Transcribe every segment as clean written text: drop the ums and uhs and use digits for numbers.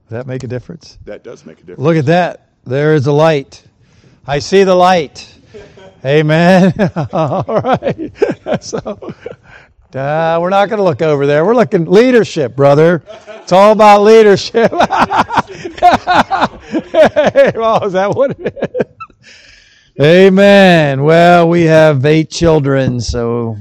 Does that make a difference? That does make a difference. Look at that. There is a light. I see the light. Amen. All right. So, we're not going to look over there. We're looking leadership, brother. It's all about leadership. Well, is that what it is? Amen. Well, we have 8 children, so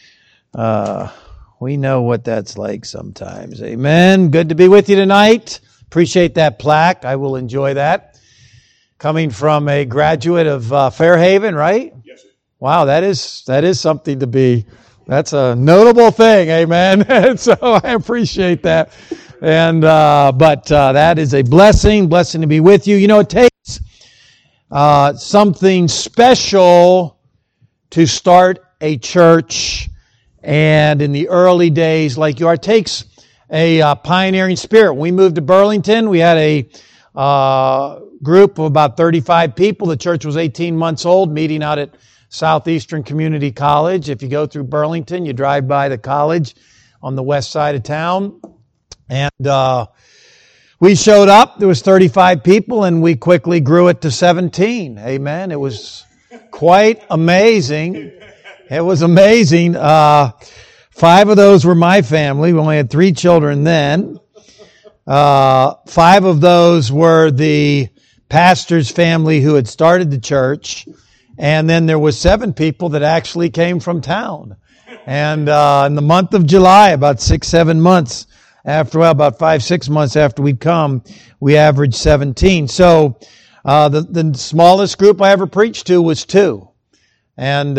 we know what that's like sometimes. Amen. Good to be with you tonight. Appreciate that plaque. I will enjoy that. Coming from a graduate of Fairhaven, right? Yes, sir. Wow, that is something to be. That's a notable thing, amen. And so I appreciate that. And but that is a blessing to be with you. You know, it takes something special to start a church, and in the early days, like you are, it takes a pioneering spirit. When we moved to Burlington, we had a group of about 35 people. The church was 18 months old, meeting out at Southeastern Community College. If you go through Burlington, you drive by the college on the west side of town. And we showed up. There was 35 people, and we quickly grew it to 17. Amen. It was quite amazing. It was amazing. 5 of those were my family. We only had 3 children then. 5 of those were the pastor's family who had started the church. And then there was 7 people that actually came from town. And in the month of July, about 6-7 months after, well, about 5-6 months after we'd come, we averaged 17. So the smallest group I ever preached to was 2. And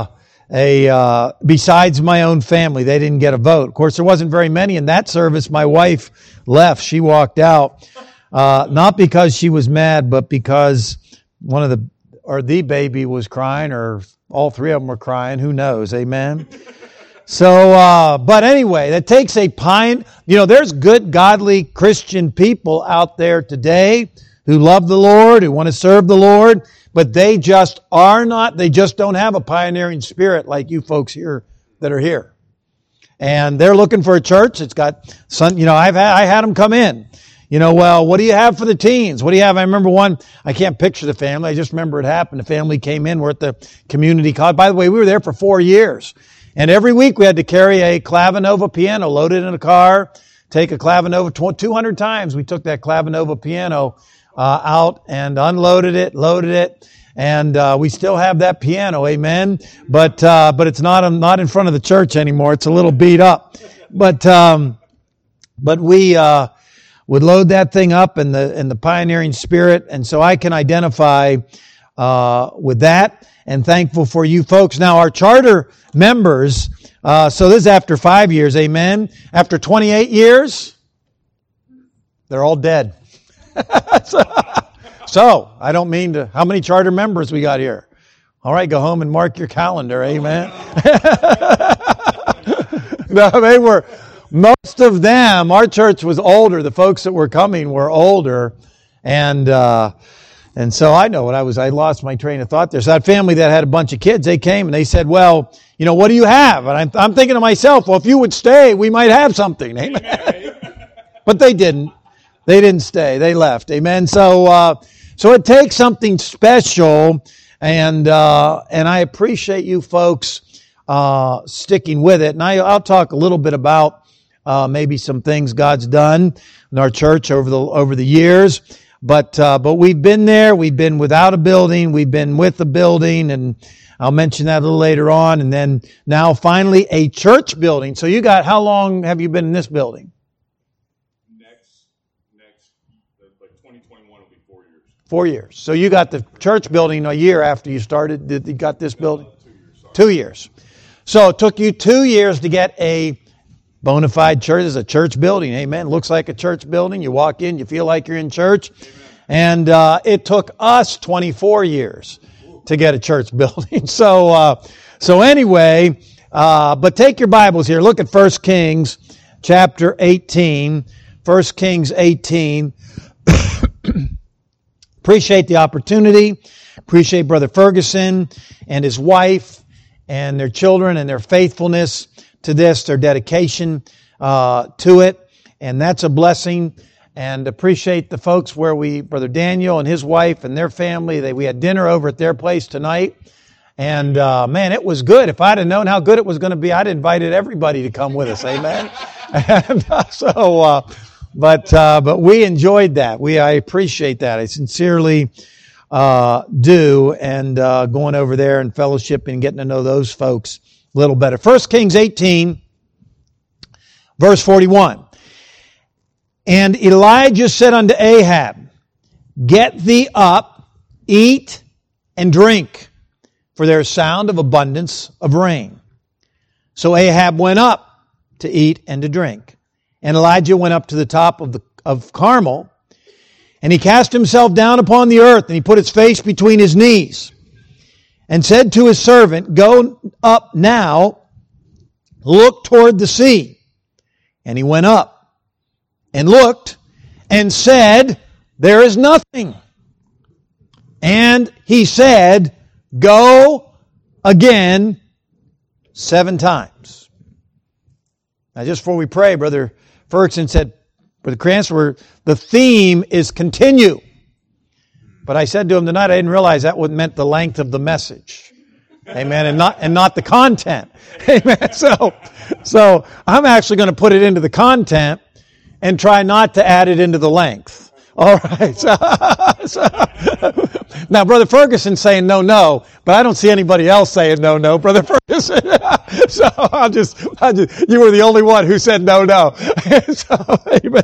besides my own family, they didn't get a vote. Of course, there wasn't very many in that service. My wife left. She walked out, not because she was mad, but because the baby was crying, or all 3 of them were crying. Who knows? Amen. So, but anyway, that takes a there's good, godly Christian people out there today who love the Lord, who want to serve the Lord, but they just don't have a pioneering spirit like you folks here that are here. And they're looking for a church. It's got I had them come in. Well, what do you have for the teens? What do you have? I remember one, I can't picture the family. I just remember it happened. The family came in. We're at the community college. By the way, we were there for 4 years. And every week we had to carry a Clavinova piano, load it in a car, take a Clavinova 200 times. We took that Clavinova piano out and unloaded it, loaded it. And we still have that piano, amen. But it's not in front of the church anymore. It's a little beat up. But we would load that thing up in the pioneering spirit, and so I can identify with that, and thankful for you folks. Now, our charter members, so this is after 5 years, amen. After 28 years, they're all dead. So, I don't mean to, how many charter members we got here? All right, go home and mark your calendar, amen. No, they were, most of them, our church was older. The folks that were coming were older. And so I know what I lost my train of thought there. So that family that had a bunch of kids, they came and they said, well, what do you have? And I'm thinking to myself, well, if you would stay, we might have something. Amen. But they didn't. They didn't stay. They left. Amen. So it takes something special, and I appreciate you folks sticking with it. And I'll talk a little bit about maybe some things God's done in our church over the years. But we've been there. We've been without a building. We've been with a building, and I'll mention that a little later on. And then now finally a church building. So how long have you been in this building? Like 2021 will be 4 years. 4 years. So you got the church building a year after you started. You got this building? 2 years. Sorry. 2 years. So it took you 2 years to get a bona fide church. It's a church building. Amen. Looks like a church building. You walk in, you feel like you're in church. Amen. And it took us 24 years to get a church building. So anyway, but take your Bibles here. Look at 1 Kings chapter 18. 1 Kings 18. Appreciate the opportunity. Appreciate Brother Ferguson and his wife and their children and their faithfulness to this, their dedication to it. And that's a blessing. and appreciate the folks Brother Daniel and his wife and their family. We had dinner over at their place tonight. And man, it was good. If I'd have known how good it was going to be, I'd invited everybody to come with us. Amen. And but we enjoyed that. I appreciate that. I sincerely do. And going over there and fellowshipping and getting to know those folks a little better. 1 Kings 18, verse 41. And Elijah said unto Ahab, Get thee up, eat and drink, for there is sound of abundance of rain. So Ahab went up to eat and to drink. And Elijah went up to the top of Carmel, and he cast himself down upon the earth, and he put his face between his knees, and said to his servant, Go up now, look toward the sea. And he went up and looked and said, There is nothing. And he said, Go again 7 times. Now, just before we pray, Brother Ferguson said, Brother Cranston, the theme is continue. But I said to him tonight, I didn't realize that would meant the length of the message. Amen. And not the content. Amen. So I'm actually going to put it into the content and try not to add it into the length. All right. Now, Brother Ferguson's saying no, but I don't see anybody else saying no, Brother Ferguson. So I'll just, you were the only one who said no. So, amen.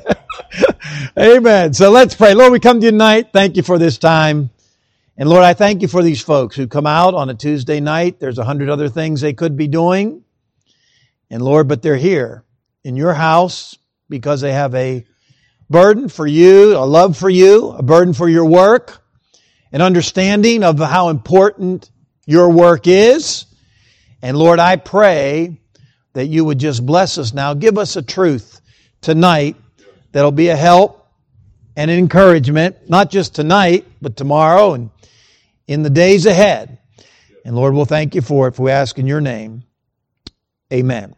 Amen. So let's pray. Lord, we come to you tonight. Thank you for this time. And Lord, I thank you for these folks who come out on a Tuesday night. There's 100 other things they could be doing. And Lord, but they're here in your house because they have a burden for you, a love for you, a burden for your work, an understanding of how important your work is. And Lord, I pray that you would just bless us now. Give us a truth tonight that'll be a help and an encouragement, not just tonight, but tomorrow and in the days ahead. And Lord, we'll thank you for it, for we ask in your name. Amen.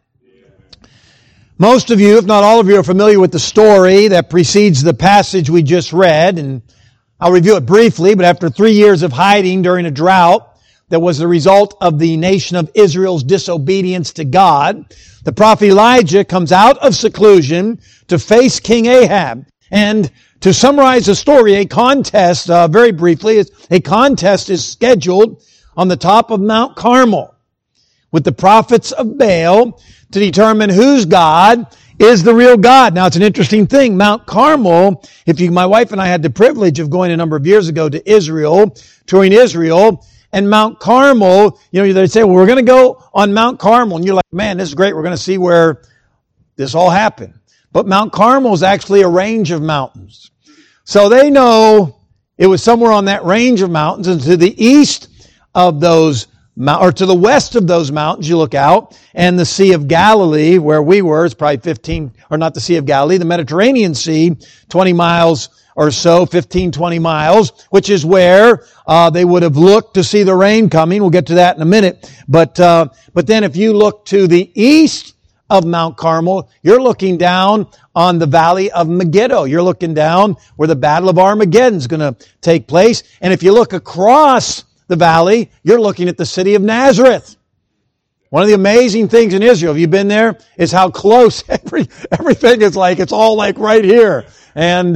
Most of you, if not all of you, are familiar with the story that precedes the passage we just read, and I'll review it briefly, but after 3 years of hiding during a drought that was the result of the nation of Israel's disobedience to God, the prophet Elijah comes out of seclusion to face King Ahab. And to summarize the story, a contest, very briefly, a contest is scheduled on the top of Mount Carmel with the prophets of Baal to determine whose God is the real God. Now, it's an interesting thing. Mount Carmel, my wife and I had the privilege of going a number of years ago to Israel, touring Israel, and Mount Carmel, they say, well, we're going to go on Mount Carmel. And you're like, man, this is great. We're going to see where this all happened. But Mount Carmel is actually a range of mountains. So they know it was somewhere on that range of mountains, and to the east of those or to the west of those mountains, you look out, and the Sea of Galilee, where we were, is probably 15, or not the Sea of Galilee, the Mediterranean Sea, 20 miles or so, 15, 20 miles, which is where they would have looked to see the rain coming. We'll get to that in a minute. But then if you look to the east of Mount Carmel, you're looking down on the valley of Megiddo. You're looking down where the Battle of Armageddon is going to take place. And if you look across the valley, you're looking at the city of Nazareth. One of the amazing things in Israel, have you been there, is how close everything is like. It's all like right here. And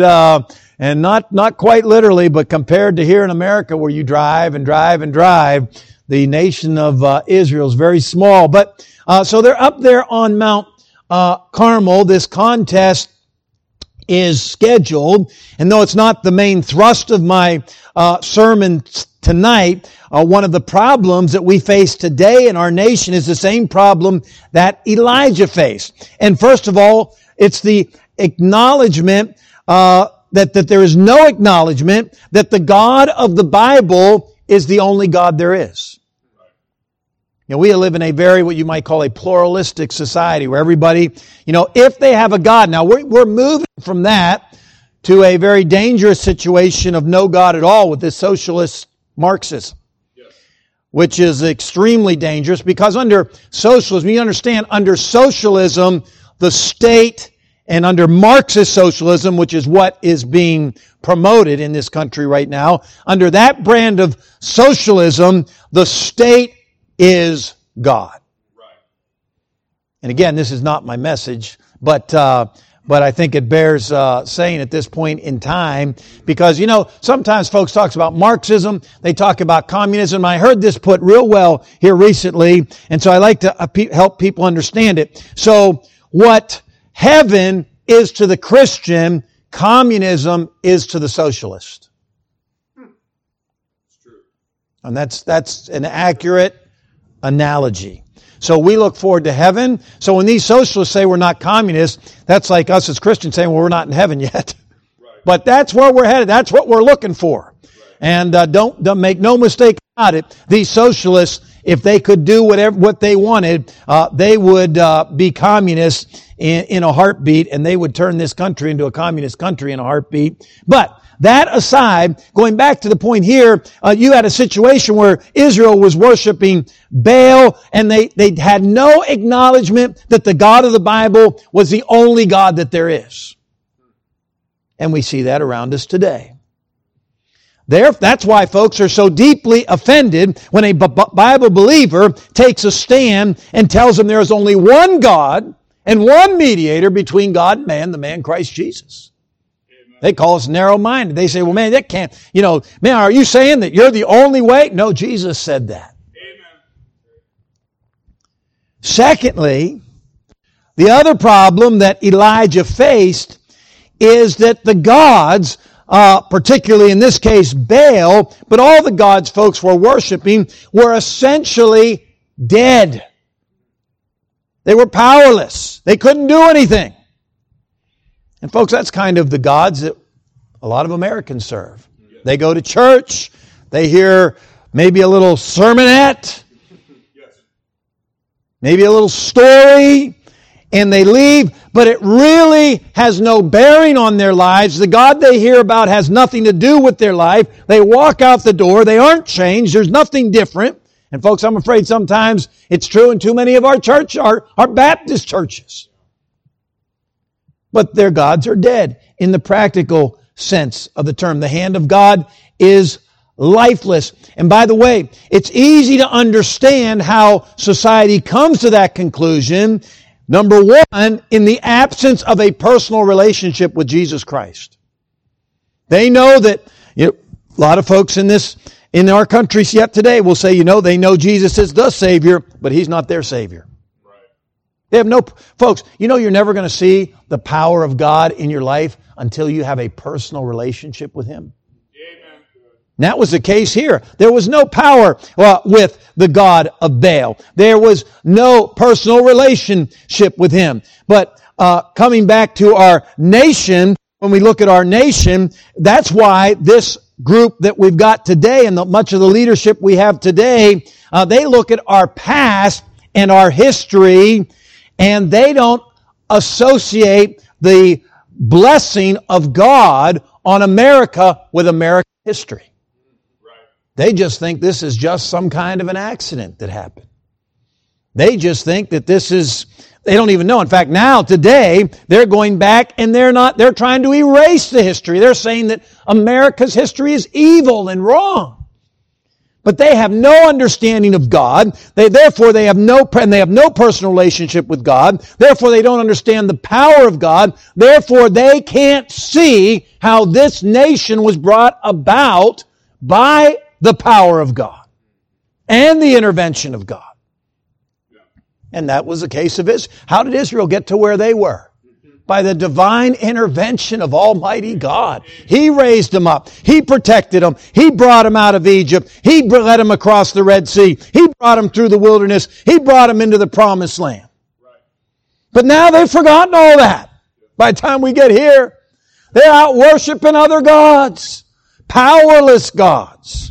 not quite literally, but compared to here in America where you drive and drive and drive, the nation of Israel is very small. But so they're up there on Mount Carmel. This contest is scheduled, and though it's not the main thrust of my sermon tonight, one of the problems that we face today in our nation is the same problem that Elijah faced. And first of all, it's the acknowledgement that there is no acknowledgement that the God of the Bible is the only God there is. We live in a very, what you might call a pluralistic society where everybody, if they have a God. Now, we're moving from that to a very dangerous situation of no God at all with this socialist Marxism, which is extremely dangerous because under socialism, you understand, under socialism, the state and under Marxist socialism, which is what is being promoted in this country right now, under that brand of socialism, the state is God. Right. And again, this is not my message, but I think it bears saying at this point in time, because, sometimes folks talk about Marxism, they talk about communism. I heard this put real well here recently, and so I like to help people understand it. So what heaven is to the Christian, communism is to the socialist. It's true. And that's an accurate analogy. So we look forward to heaven. So when these socialists say we're not communists, that's like us as Christians saying, well, we're not in heaven yet. Right. But that's where we're headed. That's what we're looking for. Right. And don't make no mistake about it. These socialists, if they could do what they wanted, they would be communists in a heartbeat, and they would turn this country into a communist country in a heartbeat. But that aside, going back to the point here, you had a situation where Israel was worshiping Baal, and they had no acknowledgement that the God of the Bible was the only God that there is. And we see that around us today. That's why folks are so deeply offended when a Bible believer takes a stand and tells them there is only one God and one mediator between God and man, the man Christ Jesus. They call us narrow-minded. They say, well, man, that can't, man, are you saying that you're the only way? No, Jesus said that. Amen. Secondly, the other problem that Elijah faced is that the gods, particularly in this case Baal, but all the gods folks were worshiping, were essentially dead. They were powerless. They couldn't do anything. And folks, that's kind of the gods that a lot of Americans serve. They go to church, they hear maybe a little sermonette, maybe a little story, and they leave, but it really has no bearing on their lives. The God they hear about has nothing to do with their life. They walk out the door, they aren't changed, there's nothing different. And folks, I'm afraid sometimes it's true in too many of our Baptist churches. But their gods are dead in the practical sense of the term. The hand of God is lifeless. And by the way, it's easy to understand how society comes to that conclusion. Number one, in the absence of a personal relationship with Jesus Christ. They know that, a lot of folks in our countries yet today will say, they know Jesus is the Savior, but He's not their Savior. Right. They have folks, you're never going to see the power of God in your life until you have a personal relationship with Him. Amen. And that was the case here. There was no power with the God of Baal. There was no personal relationship with Him. But coming back to our nation, when we look at our nation, that's why this group that we've got today and much of the leadership we have today, they look at our past and our history, and they don't associate the blessing of God on America with American history. Right. They just think this is just some kind of an accident that happened. They just think that they don't even know. In fact, now, today, they're going back and they're trying to erase the history. They're saying that America's history is evil and wrong. But they have no understanding of God. Therefore, they have no personal relationship with God. Therefore, they don't understand the power of God. Therefore, they can't see how this nation was brought about by the power of God and the intervention of God. And that was the case of Israel. How did Israel get to where they were? By the divine intervention of Almighty God. He raised them up. He protected them. He brought them out of Egypt. He led them across the Red Sea. He brought them through the wilderness. He brought them into the promised land. But now they've forgotten all that. By the time we get here, they're out worshiping other gods. Powerless gods.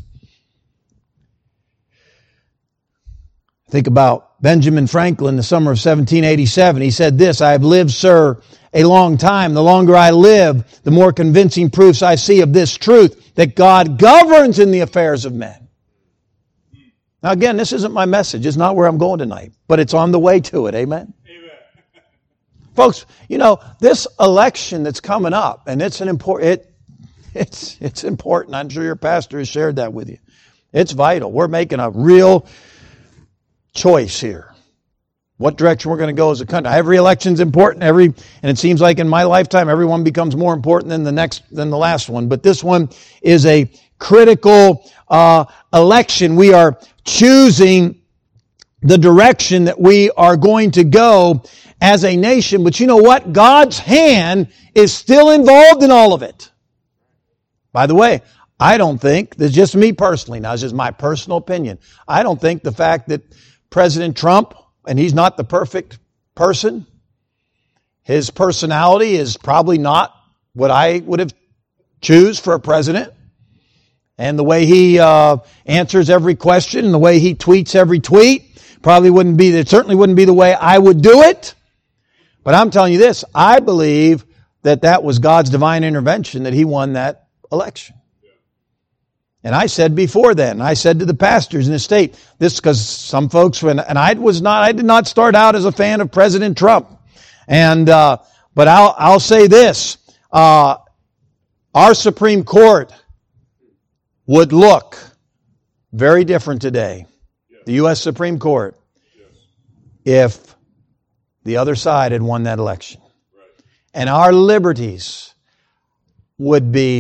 Think about Benjamin Franklin, the summer of 1787. He said this, "I have lived, sir, a long time. The longer I live, the more convincing proofs I see of this truth, that God governs in the affairs of men." Now again, this isn't my message. It's not where I'm going tonight. But it's on the way to it. Amen? Amen. Folks, you know, this election that's coming up, and it's important. It's important. I'm sure your pastor has shared that with you. It's vital. We're making a real choice here. What direction we're going to go as a country. Every election's important. And it seems like in my lifetime, everyone becomes more important than the last one. But this one is a critical election. We are choosing the direction that we are going to go as a nation. But you know what? God's hand is still involved in all of it. By the way, I don't think, that's just me personally, now this is my personal opinion, I don't think the fact that President Trump, and he's not the perfect person, his personality is probably not what I would have choose for a president, and the way he answers every question, and the way he tweets every tweet, it certainly wouldn't be the way I would do it. But I'm telling you this, I believe that was God's divine intervention that he won that election. And I said before then, I said to the pastors in the state, this because some folks, I did not start out as a fan of President Trump. But I'll say this, our Supreme Court would look very different today, the U.S. Supreme Court, if the other side had won that election. And our liberties would be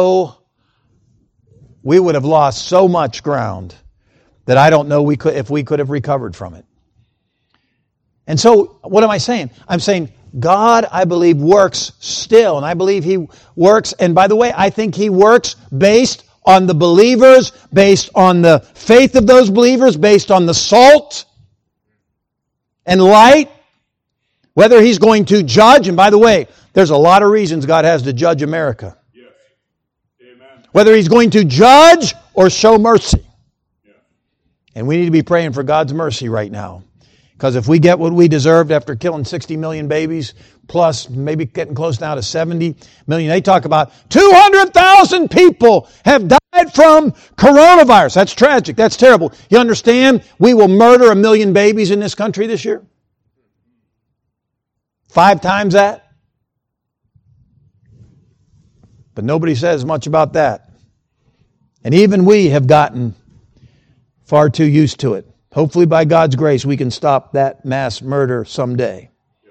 we would have lost so much ground that I don't know if we could have recovered from it. And so, what am I saying? I'm saying God, I believe, works still. And I believe He works, and by the way, I think He works based on the believers, based on the faith of those believers, based on the salt and light. Whether He's going to judge, and by the way, there's a lot of reasons God has to judge America. Yes. Amen. Whether He's going to judge or show mercy. Yeah. And we need to be praying for God's mercy right now. Because if we get what we deserved after killing 60 million babies, plus maybe getting close now to 70 million, they talk about 200,000 people have died from coronavirus. That's tragic. That's terrible. You understand? We will murder 1 million babies in this country this year. 5 times that. But nobody says much about that. And even we have gotten far too used to it. Hopefully by God's grace we can stop that mass murder someday.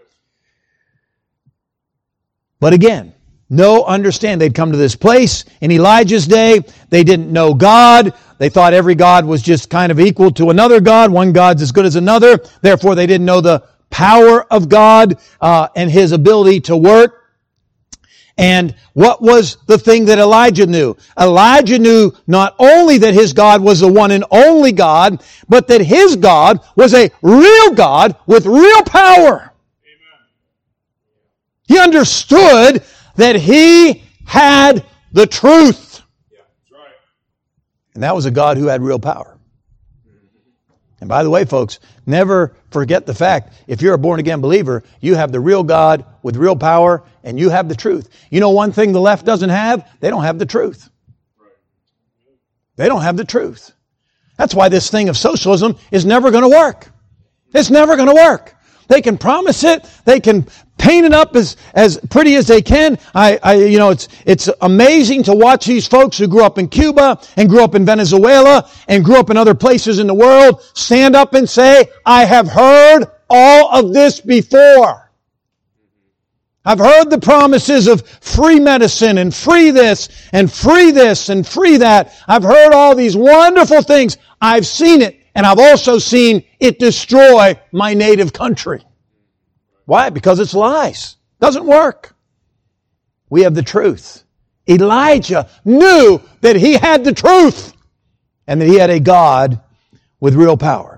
But again, understand they'd come to this place in Elijah's day. They didn't know God. They thought every God was just kind of equal to another God. One God's as good as another. Therefore they didn't know the power of God and His ability to work. And what was the thing that Elijah knew? Elijah knew not only that his God was the one and only God, but that his God was a real God with real power. Amen. He understood that he had the truth. Yeah, that's right. And that was a God who had real power. And by the way, folks, never forget the fact, if you're a born-again believer, you have the real God with real power, and you have the truth. You know one thing the left doesn't have? They don't have the truth. They don't have the truth. That's why this thing of socialism is never going to work. It's never going to work. They can promise it. They can paint it up as pretty as they can. It's amazing to watch these folks who grew up in Cuba and grew up in Venezuela and grew up in other places in the world stand up and say, I have heard all of this before. I've heard the promises of free medicine and free this and free this and free that. I've heard all these wonderful things. I've seen it. And I've also seen it destroy my native country. Why? Because it's lies. Doesn't work. We have the truth. Elijah knew that he had the truth and that he had a God with real power.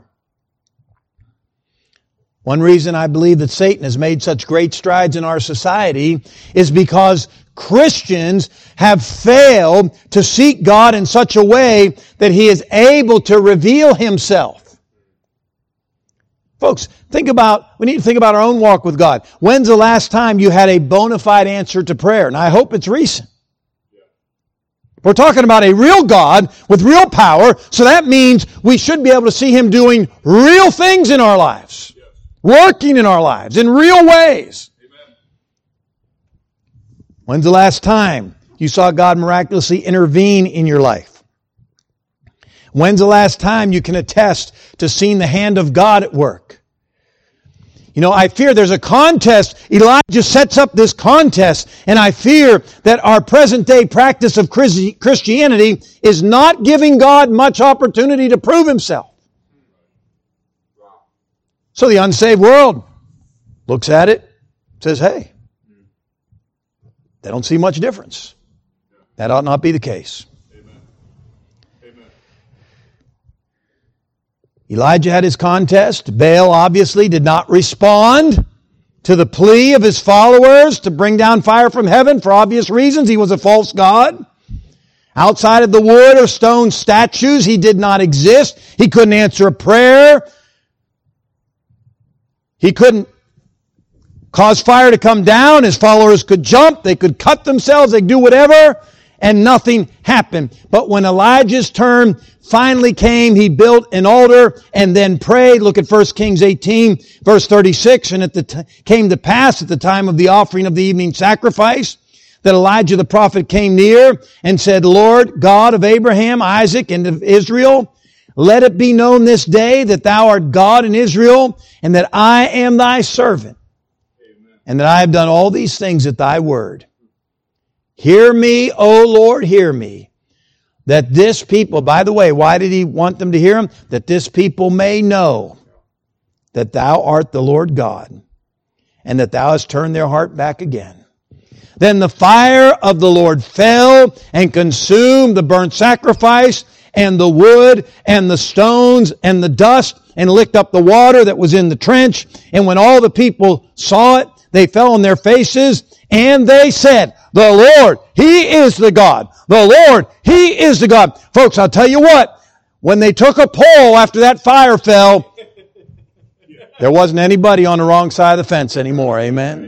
One reason I believe that Satan has made such great strides in our society is because Christians have failed to seek God in such a way that He is able to reveal Himself. Folks, we need to think about our own walk with God. When's the last time you had a bona fide answer to prayer? And I hope it's recent. We're talking about a real God with real power, so that means we should be able to see Him doing real things in our lives. Working in our lives in real ways. When's the last time you saw God miraculously intervene in your life? When's the last time you can attest to seeing the hand of God at work? You know, I fear there's a contest. Elijah sets up this contest, and I fear that our present day practice of Christianity is not giving God much opportunity to prove Himself. So the unsaved world looks at it, says, hey, they don't see much difference. That ought not be the case. Amen. Amen. Elijah had his contest. Baal obviously did not respond to the plea of his followers to bring down fire from heaven for obvious reasons. He was a false god. Outside of the wood or stone statues, he did not exist. He couldn't answer a prayer. He couldn't cause fire to come down. His followers could jump. They could cut themselves. They could do whatever. And nothing happened. But when Elijah's turn finally came, he built an altar and then prayed. Look at 1 Kings 18, verse 36. And it came to pass at the time of the offering of the evening sacrifice that Elijah the prophet came near and said, Lord God of Abraham, Isaac, and of Israel, let it be known this day that thou art God in Israel, and that I am thy servant, and that I have done all these things at thy word. Hear me, O Lord, hear me. That this people, by the way, why did he want them to hear him? That this people may know that thou art the Lord God, and that thou hast turned their heart back again. Then the fire of the Lord fell and consumed the burnt sacrifice and the wood and the stones and the dust and licked up the water that was in the trench. And when all the people saw it, they fell on their faces and they said, the Lord, He is the God. The Lord, He is the God. Folks, I'll tell you what, when they took a poll after that fire fell, there wasn't anybody on the wrong side of the fence anymore. Amen.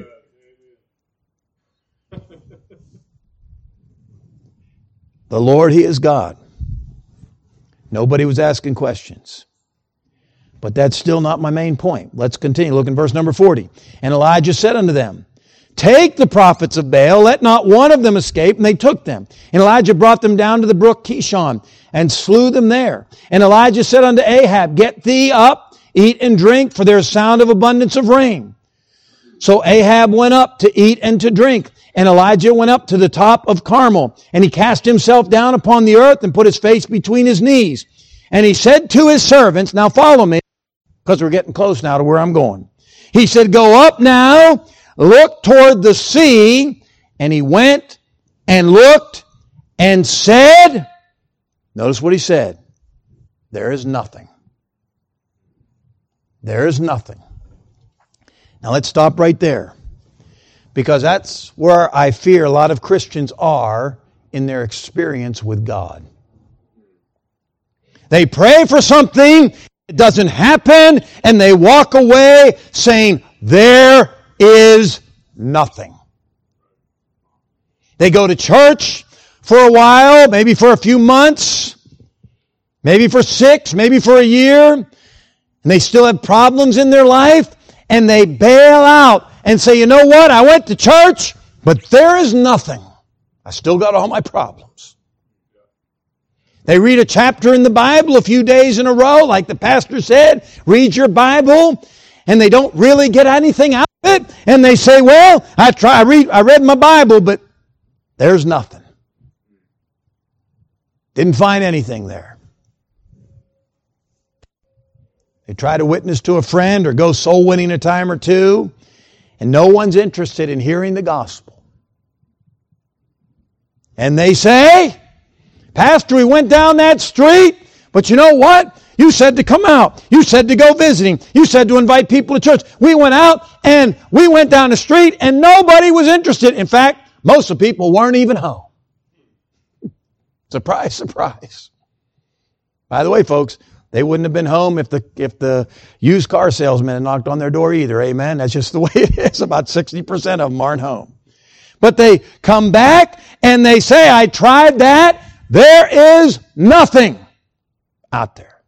The Lord, He is God. Nobody was asking questions. But that's still not my main point. Let's continue. Look in verse number 40. And Elijah said unto them, take the prophets of Baal, let not one of them escape. And they took them. And Elijah brought them down to the brook Kishon and slew them there. And Elijah said unto Ahab, get thee up, eat and drink, for there is sound of abundance of rain. So Ahab went up to eat and to drink. And Elijah went up to the top of Carmel, and he cast himself down upon the earth and put his face between his knees. And he said to his servants, now follow me, because we're getting close now to where I'm going. He said, go up now, look toward the sea. And he went and looked and said, notice what he said, there is nothing. There is nothing. Now let's stop right there. Because that's where I fear a lot of Christians are in their experience with God. They pray for something, it doesn't happen, and they walk away saying, there is nothing. They go to church for a while, maybe for a few months, maybe for 6, maybe for a year, and they still have problems in their life, and they bail out and say, you know what, I went to church, but there is nothing. I still got all my problems. They read a chapter in the Bible a few days in a row, like the pastor said, read your Bible, and they don't really get anything out of it, and they say, well, I read my Bible, but there's nothing. Didn't find anything there. They try to witness to a friend or go soul winning a time or two, and no one's interested in hearing the gospel. And they say, Pastor, we went down that street, but you know what? You said to come out. You said to go visiting. You said to invite people to church. We went out and we went down the street and nobody was interested. In fact, most of the people weren't even home. Surprise, surprise. By the way, folks, they wouldn't have been home if the used car salesman had knocked on their door either. Amen. That's just the way it is. About 60% of them aren't home. But they come back and they say, I tried that. There is nothing out there.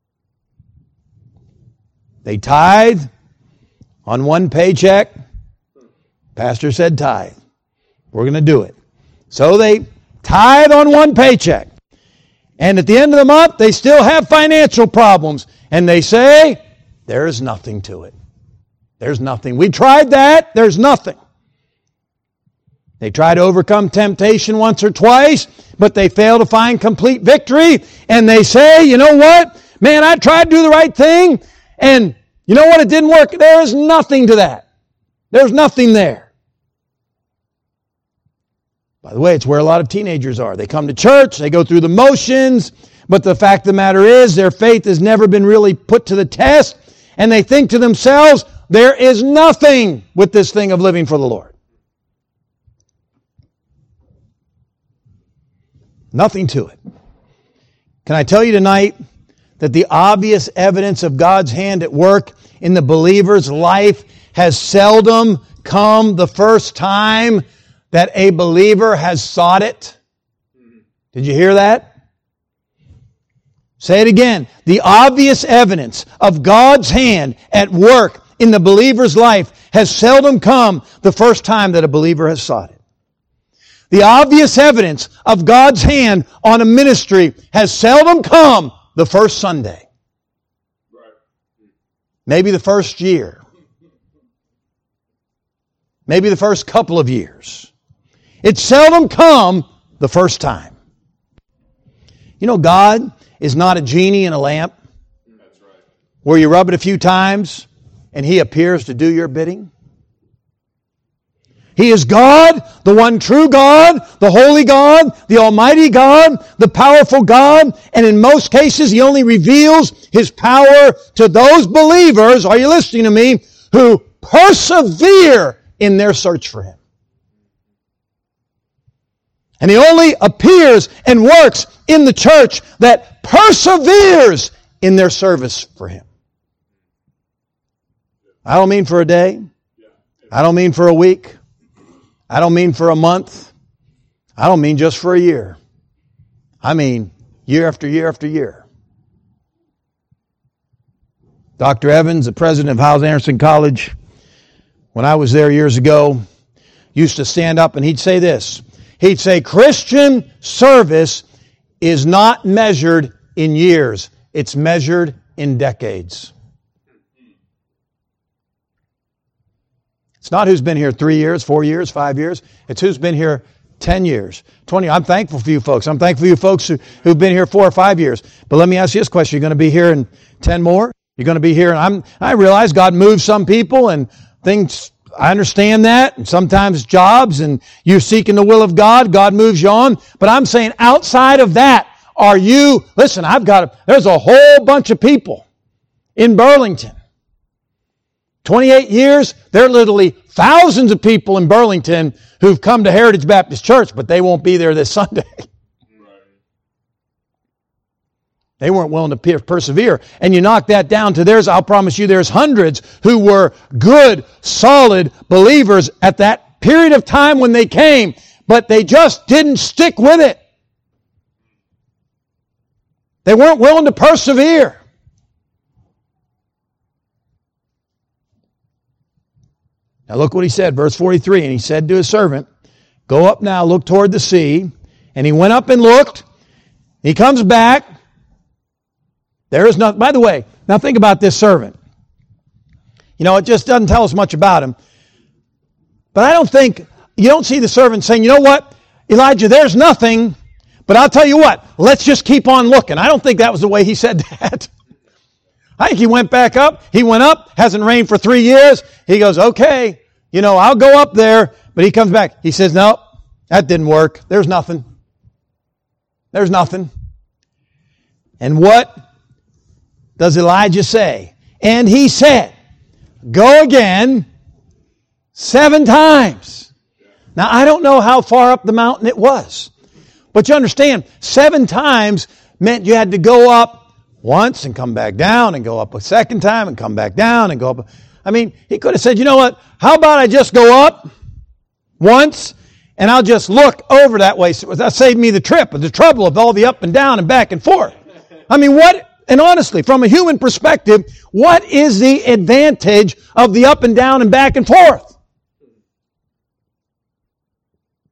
They tithe on one paycheck. Pastor said tithe. We're going to do it. So they tithe on one paycheck. And at the end of the month, they still have financial problems. And they say, there is nothing to it. There's nothing. We tried that. There's nothing. They try to overcome temptation once or twice, but they fail to find complete victory. And they say, you know what? Man, I tried to do the right thing. And you know what? It didn't work. There is nothing to that. There's nothing there. By the way, it's where a lot of teenagers are. They come to church, they go through the motions, but the fact of the matter is their faith has never been really put to the test, and they think to themselves, there is nothing with this thing of living for the Lord. Nothing to it. Can I tell you tonight that the obvious evidence of God's hand at work in the believer's life has seldom come the first time that a believer has sought it? Did you hear that? Say it again. The obvious evidence of God's hand at work in the believer's life has seldom come the first time that a believer has sought it. The obvious evidence of God's hand on a ministry has seldom come the first Sunday. Maybe the first year. Maybe the first couple of years. It's seldom come the first time. You know, God is not a genie in a lamp. That's right. Where you rub it a few times and He appears to do your bidding. He is God, the one true God, the holy God, the almighty God, the powerful God, and in most cases He only reveals His power to those believers, are you listening to me, who persevere in their search for Him. And He only appears and works in the church that perseveres in their service for Him. I don't mean for a day. I don't mean for a week. I don't mean for a month. I don't mean just for a year. I mean year after year after year. Dr. Evans, the president of Hyles Anderson College, when I was there years ago, used to stand up and he'd say this. He'd say, Christian service is not measured in years. It's measured in decades. It's not who's been here 3 years, 4 years, 5 years. It's who's been here 10 years, 20. I'm thankful for you folks. I'm thankful for you folks who've been here 4 or 5 years. But let me ask you this question. You're going to be here in 10 more? You're going to be here. And I realize God moves some people and things. I understand that. And sometimes jobs and you're seeking the will of God. God moves you on. But I'm saying outside of that, are you, listen, there's a whole bunch of people in Burlington. 28 years, there are literally thousands of people in Burlington who've come to Heritage Baptist Church, but they won't be there this Sunday. They weren't willing to persevere. And you knock that down to I'll promise you there's hundreds who were good, solid believers at that period of time when they came, but they just didn't stick with it. They weren't willing to persevere. Now look what he said, verse 43. And he said to his servant, go up now, look toward the sea. And he went up and looked. He comes back. There is nothing. By the way, now think about this servant. You know, it just doesn't tell us much about him. But you don't see the servant saying, you know what, Elijah, there's nothing, but I'll tell you what, let's just keep on looking. I don't think that was the way he said that. I think he went back up. He went up, hasn't rained for 3 years. He goes, okay, I'll go up there. But he comes back. He says, no, that didn't work. There's nothing. There's nothing. And what does Elijah say? And he said, go again 7 times. Now, I don't know how far up the mountain it was. But you understand, 7 times meant you had to go up once and come back down and go up a second time and come back down and go up. I mean, he could have said, you know what? How about I just go up once and I'll just look over that way. So that saved me the trip and the trouble of all the up and down and back and forth. I mean, and honestly, from a human perspective, what is the advantage of the up and down and back and forth?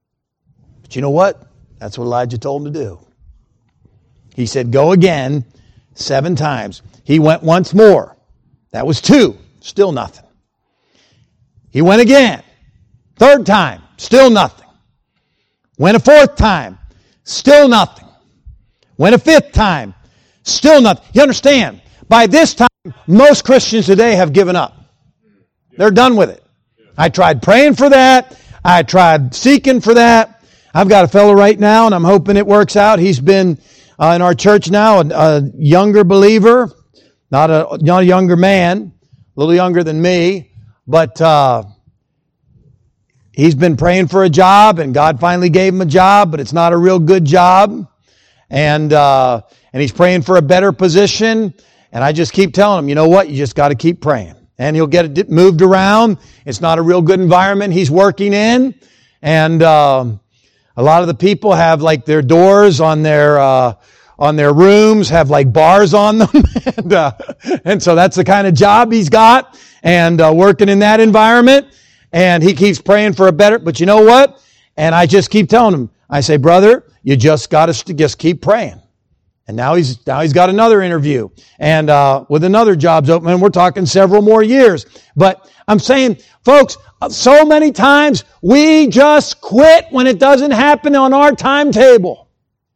But you know what? That's what Elijah told him to do. He said, go again 7 times. He went once more. That was 2. Still nothing. He went again. 3rd time. Still nothing. Went a 4th time. Still nothing. Went a 5th time. Still nothing. You understand? By this time, most Christians today have given up. They're done with it. I tried praying for that. I tried seeking for that. I've got a fellow right now, and I'm hoping it works out. He's been in our church now, a younger believer, not a younger man, a little younger than me, but he's been praying for a job, and God finally gave him a job, but it's not a real good job, and he's praying for a better position, and I just keep telling him, you know what, you just got to keep praying, and he'll get it moved around. It's not a real good environment he's working in, and a lot of the people have like their doors on their rooms have like bars on them, and so that's the kind of job he's got, and working in that environment. And he keeps praying for a better. But you know what? And I just keep telling him. I say, brother, you just got to just keep praying. And now he's got another interview, and with another job's open. And we're talking several more years. But I'm saying, folks, so many times we just quit when it doesn't happen on our timetable.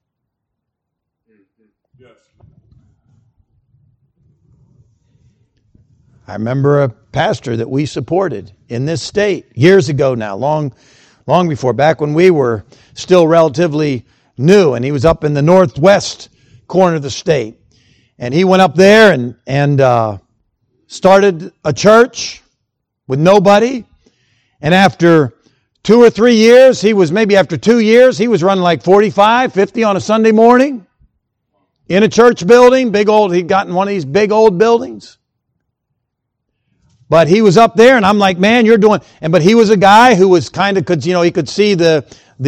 Yes. I remember a pastor that we supported in this state years ago now, long before, back when we were still relatively new, and he was up in the northwest corner of the state. And he went up there and started a church with nobody. And after 2 or 3 years, after 2 years, he was running like 45, 50 on a Sunday morning in a church building, he'd gotten one of these big old buildings. But he was up there, and I'm like, man, but he was a guy who was kind of, he could see the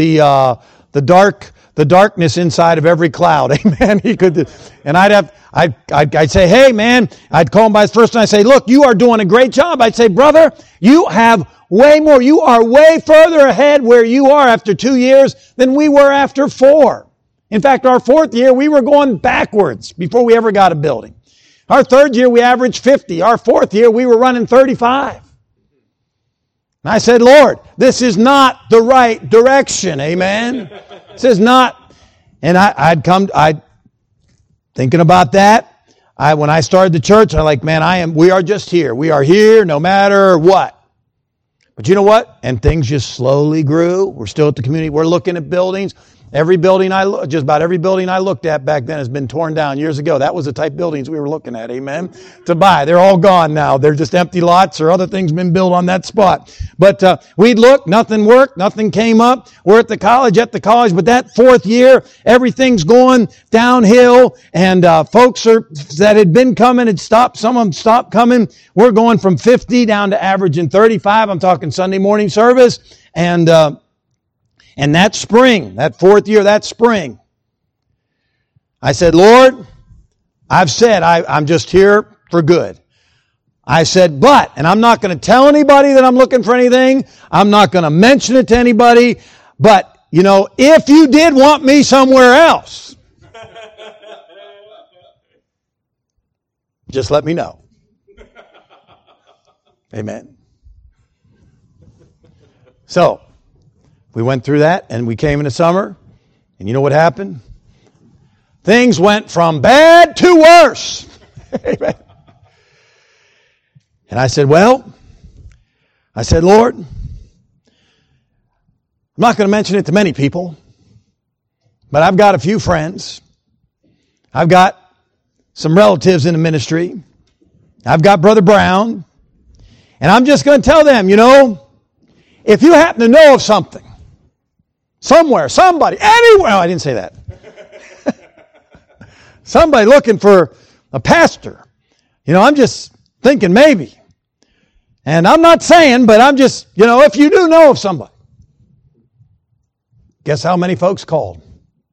darkness inside of every cloud. Amen. He could, and I'd say, hey man, I'd call him by his first name. I'd say, look, you are doing a great job. I'd say, brother, you have way more. You are way further ahead where you are after 2 years than we were after 4. In fact, our 4th year, we were going backwards before we ever got a building. Our 3rd year, we averaged 50. Our 4th year, we were running 35. And I said, Lord, this is not the right direction. Amen. This is not. And I'd thinking about that. When I started the church, I'm like, man, we are just here. We are here no matter what. But you know what? And things just slowly grew. We're still at the community. We're looking at buildings. Just about every building I looked at back then has been torn down years ago. That was the type of buildings we were looking at, amen, to buy. They're all gone now. They're just empty lots or other things been built on that spot. But we'd look, nothing worked, nothing came up. We're at the college, but that 4th year, everything's going downhill, and folks that had been coming had stopped. Some of them stopped coming. We're going from 50 down to averaging 35. I'm talking Sunday morning service, and that spring, that 4th year, that spring, I said, Lord, I've said I'm just here for good. I said, and I'm not going to tell anybody that I'm looking for anything. I'm not going to mention it to anybody. But, if you did want me somewhere else, just let me know. Amen. So, we went through that, and we came in the summer, and you know what happened? Things went from bad to worse. Amen. And I said, Lord, I'm not going to mention it to many people, but I've got a few friends. I've got some relatives in the ministry. I've got Brother Brown, and I'm just going to tell them, if you happen to know of something, somewhere, somebody, anywhere. I didn't say that. Somebody looking for a pastor. I'm just thinking maybe. And I'm not saying, but I'm just, if you do know of somebody. Guess how many folks called?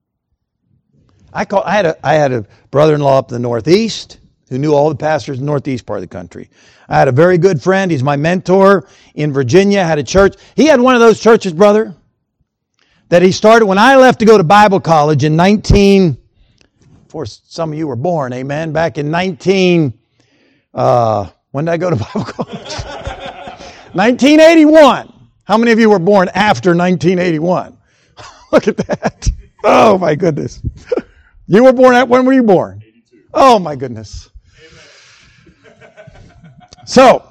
I had a brother-in-law up in the Northeast who knew all the pastors in the Northeast part of the country. I had a very good friend. He's my mentor in Virginia, had a church. He had one of those churches, brother, that he started when I left to go to Bible college in before some of you were born, amen, back in when did I go to Bible college? 1981. How many of you were born after 1981? Look at that. Oh, my goodness. You were born when were you born? 82. Oh, my goodness. So,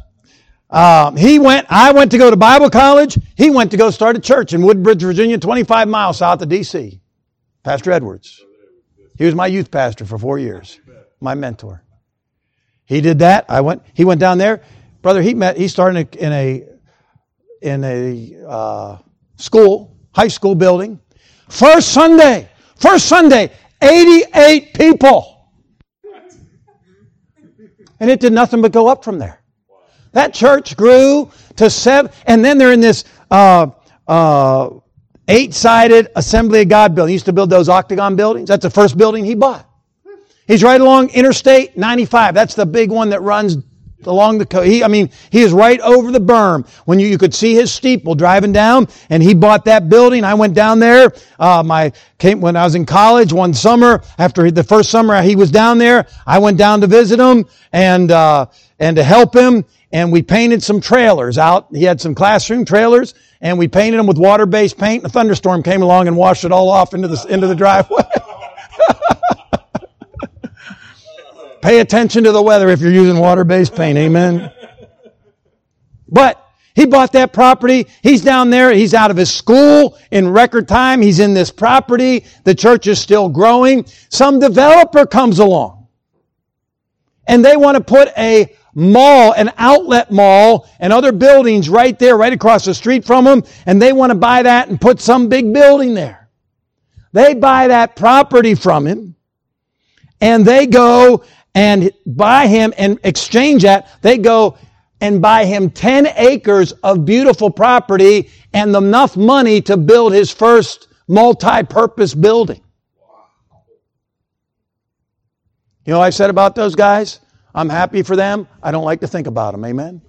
I went to go to Bible college. He went to go start a church in Woodbridge, Virginia, 25 miles south of D.C. Pastor Edwards. He was my youth pastor for 4 years. My mentor. He did that. He went down there. Brother, he started in a school, high school building. First Sunday, 88 people. And it did nothing but go up from there. That church grew to 7, and then they're in this 8-sided Assembly of God building. He used to build those octagon buildings. That's the first building he bought. He's right along Interstate 95. That's the big one that runs along the coast. He is right over the berm. When you could see his steeple driving down, and he bought that building. I went down there. When I was in college one summer, after the first summer he was down there, I went down to visit him and to help him. And we painted some trailers out. He had some classroom trailers, and we painted them with water-based paint. And a thunderstorm came along and washed it all off into the driveway. Pay attention to the weather if you're using water-based paint. Amen. But he bought that property. He's down there. He's out of his school in record time. He's in this property. The church is still growing. Some developer comes along, and they want to put a mall, an outlet mall, and other buildings right there, right across the street from them, and they want to buy that and put some big building there. They buy that property from him, and they go and buy him and exchange that. They go and buy him 10 acres of beautiful property and enough money to build his first multi-purpose building. You know what I said about those guys? I'm happy for them. I don't like to think about them. Amen?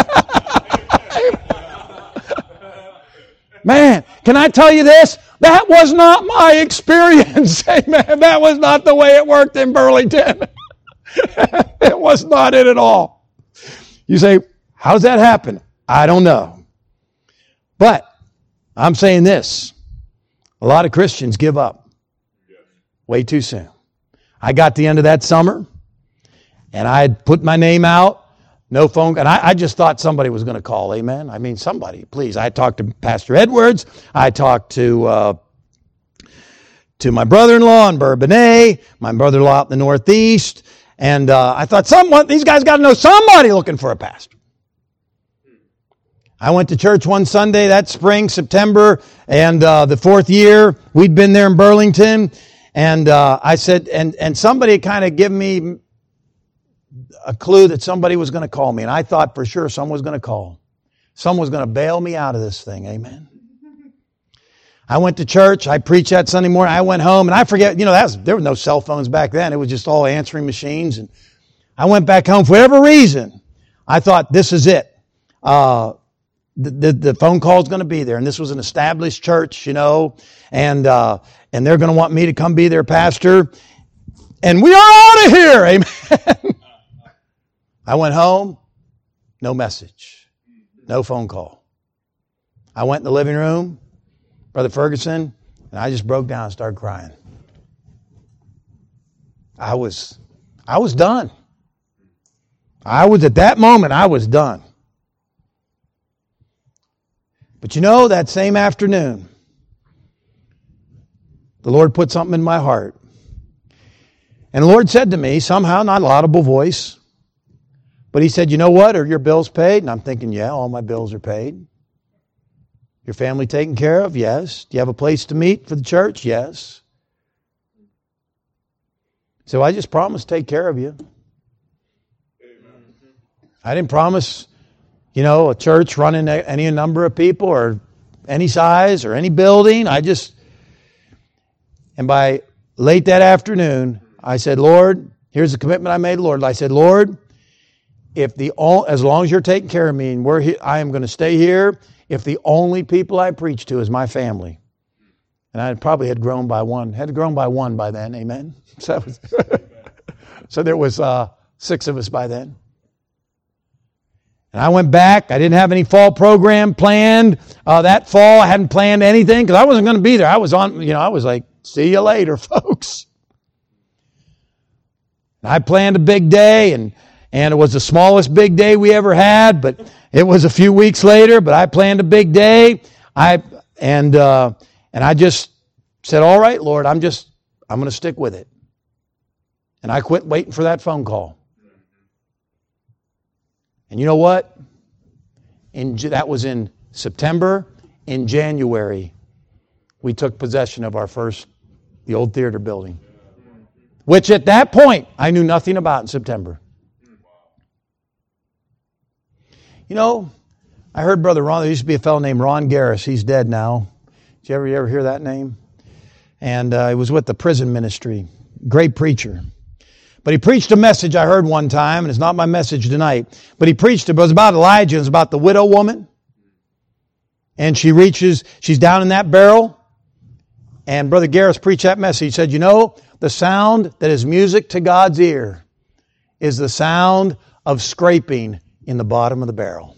Man, can I tell you this? That was not my experience. Amen. That was not the way it worked in Burlington. It was not it at all. You say, how does that happen? I don't know. But I'm saying this. A lot of Christians give up way too soon. I got to the end of that summer, and I had put my name out, no phone, and I just thought somebody was going to call, amen? I mean, somebody, please. I talked to Pastor Edwards. I talked to my brother-in-law in Bourbonnais, my brother-in-law out in the Northeast, and I thought, these guys got to know somebody looking for a pastor. I went to church one Sunday that spring, September, and the 4th year, we'd been there in Burlington, and I said, and somebody kind of gave me a clue that somebody was going to call me. And I thought for sure someone was going to call. Someone was going to bail me out of this thing. Amen. I went to church. I preached that Sunday morning. I went home, and I forget, there were no cell phones back then. It was just all answering machines. And I went back home for whatever reason. I thought, this is it. The phone call's going to be there. And this was an established church, and they're going to want me to come be their pastor. And we are out of here. Amen. I went home, no message, no phone call. I went in the living room, Brother Ferguson, and I just broke down and started crying. I was done. At that moment, I was done. But that same afternoon, the Lord put something in my heart. And the Lord said to me, somehow, not audible voice, but He said, you know what? Are your bills paid? And I'm thinking, yeah, all my bills are paid. Your family taken care of? Yes. Do you have a place to meet for the church? Yes. So I just promised to take care of you. Amen. I didn't promise, a church running any number of people or any size or any building. And by late that afternoon, I said, Lord, here's the commitment I made, Lord. I said, Lord, as long as you're taking care of me and I am going to stay here, if the only people I preach to is my family, And I probably had grown by one. Had grown by one by then. Amen. So there was 6 of us by then. And I went back. I didn't have any fall program planned that fall. I hadn't planned anything because I wasn't going to be there. I was on, I was like, see you later, folks. And I planned a big day, and it was the smallest big day we ever had, but it was a few weeks later, but I planned a big day. And I just said, all right, Lord, I'm going to stick with it. And I quit waiting for that phone call. And you know what? That was in September. In January, we took possession of the old theater building, which at that point I knew nothing about in September. I heard Brother Ron, there used to be a fellow named Ron Garris. He's dead now. Did you ever hear that name? And he was with the prison ministry. Great preacher. But he preached a message I heard one time, and it's not my message tonight. But he preached it. It was about Elijah. It was about the widow woman. And she's down in that barrel. And Brother Garris preached that message. He said, the sound that is music to God's ear is the sound of scraping in the bottom of the barrel.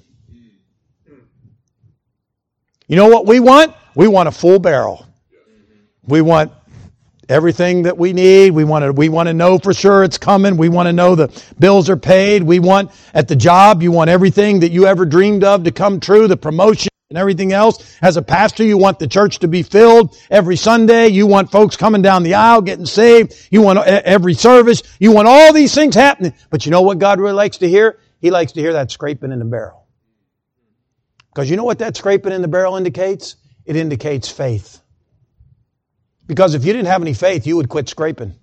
You know what we want? We want a full barrel. We want everything that we need. We want to know for sure it's coming. We want to know the bills are paid. We want, at the job, you want everything that you ever dreamed of to come true, the promotion and everything else. As a pastor, you want the church to be filled every Sunday. You want folks coming down the aisle, getting saved. You want every service. You want all these things happening. But you know what God really likes to hear? He likes to hear that scraping in the barrel. Because you know what that scraping in the barrel indicates? It indicates faith. Because if you didn't have any faith, you would quit scraping.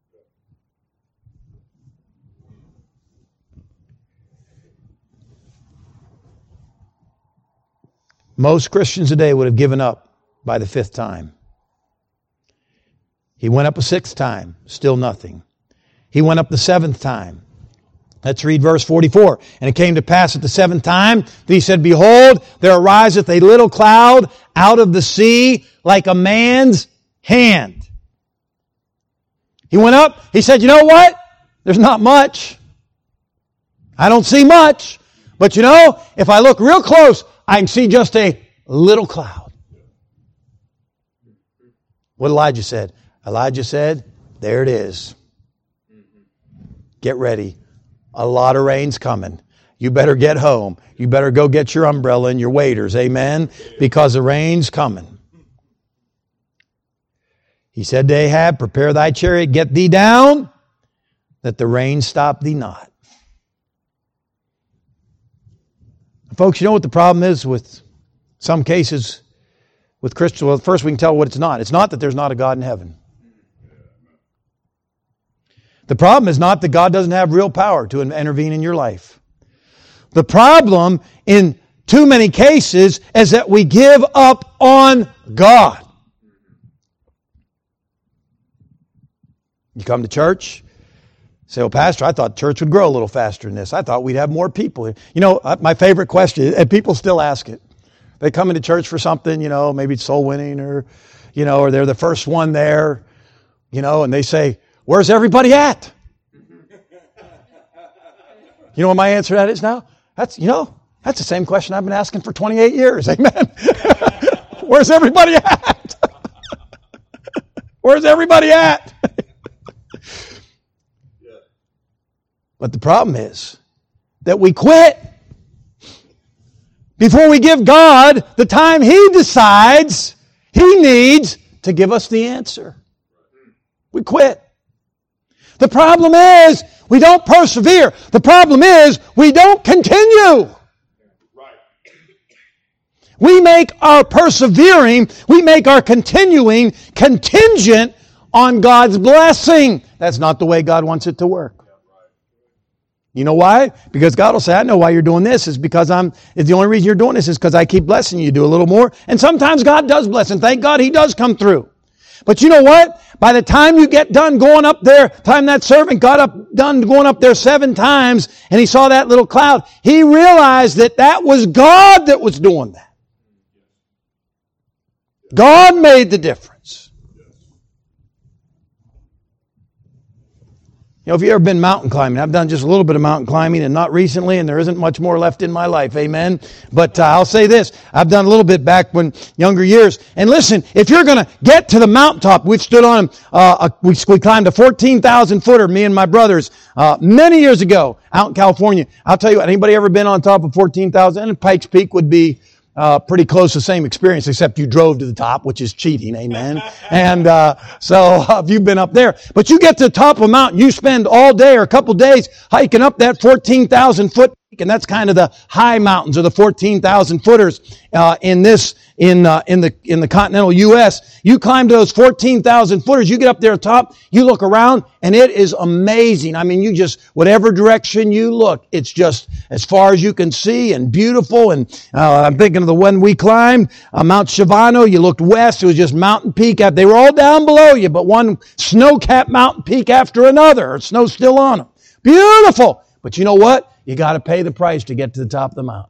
Most Christians today would have given up by the 5th time. He went up a 6th time, still nothing. He went up the 7th time. Let's read verse 44. And it came to pass at the 7th time that he said, Behold, there ariseth a little cloud out of the sea like a man's hand. He went up. He said, you know what? There's not much. I don't see much. But if I look real close, I can see just a little cloud. What Elijah said? Elijah said, there it is. Get ready. A lot of rain's coming. You better get home. You better go get your umbrella and your waders. Amen? Because the rain's coming. He said to Ahab, prepare thy chariot, get thee down, that the rain stop thee not. Folks, you know what the problem is with some cases with Christians? Well, first we can tell what it's not. It's not that there's not a God in heaven. The problem is not that God doesn't have real power to intervene in your life. The problem in too many cases is that we give up on God. You come to church, say, well, Pastor, I thought church would grow a little faster than this. I thought we'd have more people. My favorite question, and people still ask it. They come into church for something, maybe it's soul winning or they're the first one there, and they say, where's everybody at? You know what my answer to that is now? That's the same question I've been asking for 28 years. Amen. Where's everybody at? Where's everybody at? But the problem is that we quit before we give God the time He decides He needs to give us the answer. We quit. The problem is we don't persevere. The problem is we don't continue. We make our persevering, we make our continuing contingent on God's blessing. That's not the way God wants it to work. You know why? Because God will say, I know why you're doing this. It's because the only reason you're doing this is because I keep blessing you. Do a little more. And sometimes God does bless. And thank God He does come through. But you know what? By the time you get done going up there, time that servant done going up there 7 times and he saw that little cloud, he realized that was God that was doing that. God made the difference. You know, if you've ever been mountain climbing, I've done just a little bit of mountain climbing and not recently, and there isn't much more left in my life. Amen. But I'll say this. I've done a little bit back when younger years. And listen, if you're going to get to the mountaintop, we've stood on, we climbed a 14,000 footer, me and my brothers, many years ago out in California. I'll tell you what, anybody ever been on top of 14,000? And Pikes Peak would be pretty close to the same experience, except you drove to the top, which is cheating, amen. And so if you've been up there, but you get to the top of a mountain, you spend all day or a couple days hiking up that 14,000 foot peak, and that's kind of the high mountains or the 14,000 footers in the continental U.S. You climb to those 14,000 footers, you get up there at the top, you look around, and it is amazing. I mean, you just, whatever direction you look, it's just as far as you can see and beautiful. And I'm thinking of the one we climbed, Mount Shavano. You looked west, it was just mountain peak. They were all down below you, but one snow-capped mountain peak after another. Snow's still on them. Beautiful. But you know what? You got to pay the price to get to the top of the mountain.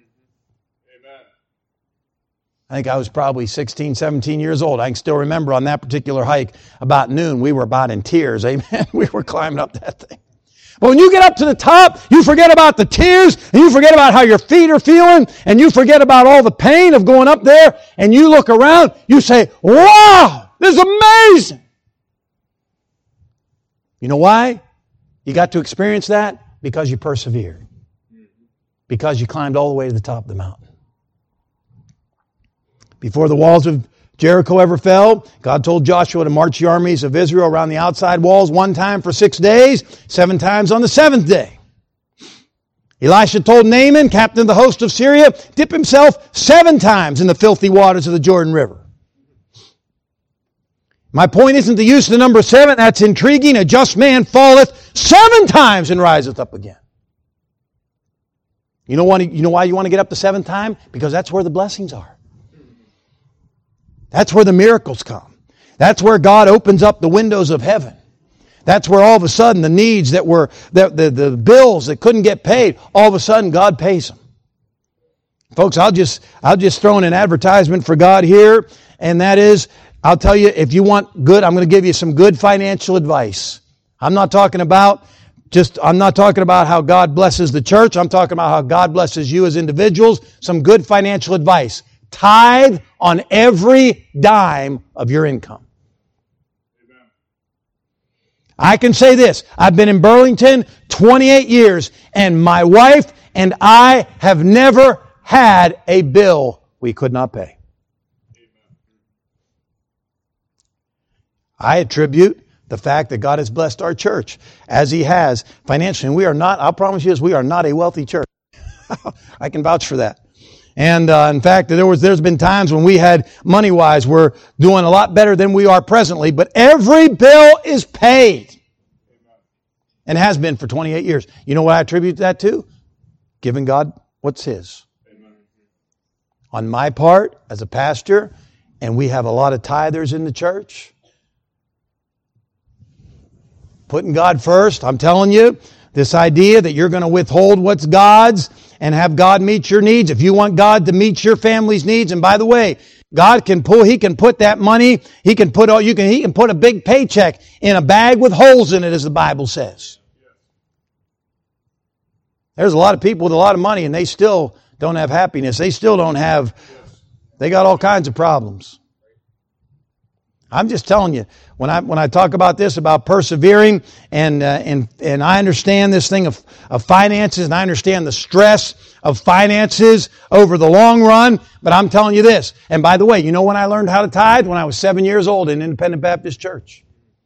I think I was probably 16, 17 years old. I can still remember on that particular hike about noon, we were about in tears. Amen. We were climbing up that thing. But when you get up to the top, you forget about the tears, and you forget about how your feet are feeling, and you forget about all the pain of going up there, and you look around, you say, wow, this is amazing. You know why? You got to experience that because you persevered. Because you climbed all the way to the top of the mountain. Before the walls of Jericho ever fell, God told Joshua to march the armies of Israel around the outside walls one time for 6 days, 7 times on the 7th day. Elisha told Naaman, captain of the host of Syria, dip himself 7 times in the filthy waters of the Jordan River. My point isn't the use of the number 7. That's intriguing. A just man falleth 7 times and riseth up again. You know why you want to get up the 7th time? Because that's where the blessings are. That's where the miracles come. That's where God opens up the windows of heaven. That's where all of a sudden the needs that were, the bills that couldn't get paid, all of a sudden God pays them. Folks, I'll just throw in an advertisement for God here, and that is, I'll tell you, if you want good, I'm going to give you some good financial advice. I'm not talking about how God blesses the church. I'm talking about how God blesses you as individuals. Some good financial advice. Tithe on every dime of your income. Amen. I can say this. I've been in Burlington 28 years, and my wife and I have never had a bill we could not pay. Amen. I attribute the fact that God has blessed our church as He has financially. And we are not, I'll promise you this, we are not a wealthy church. I can vouch for that. And in fact, there's been times when we had money-wise, we're doing a lot better than we are presently, but every bill is paid. And has been for 28 years. You know what I attribute that to? Giving God what's His. Amen. On my part, as a pastor, and we have a lot of tithers in the church, putting God first, I'm telling you, this idea that you're going to withhold what's God's and have God meet your needs. If you want God to meet your family's needs, and by the way, God can He can put that money, He can put a big paycheck in a bag with holes in it, as the Bible says. There's a lot of people with a lot of money and they still don't have happiness. They got all kinds of problems. I'm just telling you, when I talk about this, about persevering, and I understand this thing of finances, and I understand the stress of finances over the long run, but I'm telling you this. And by the way, you know when I learned how to tithe? When I was 7 years old in Independent Baptist Church.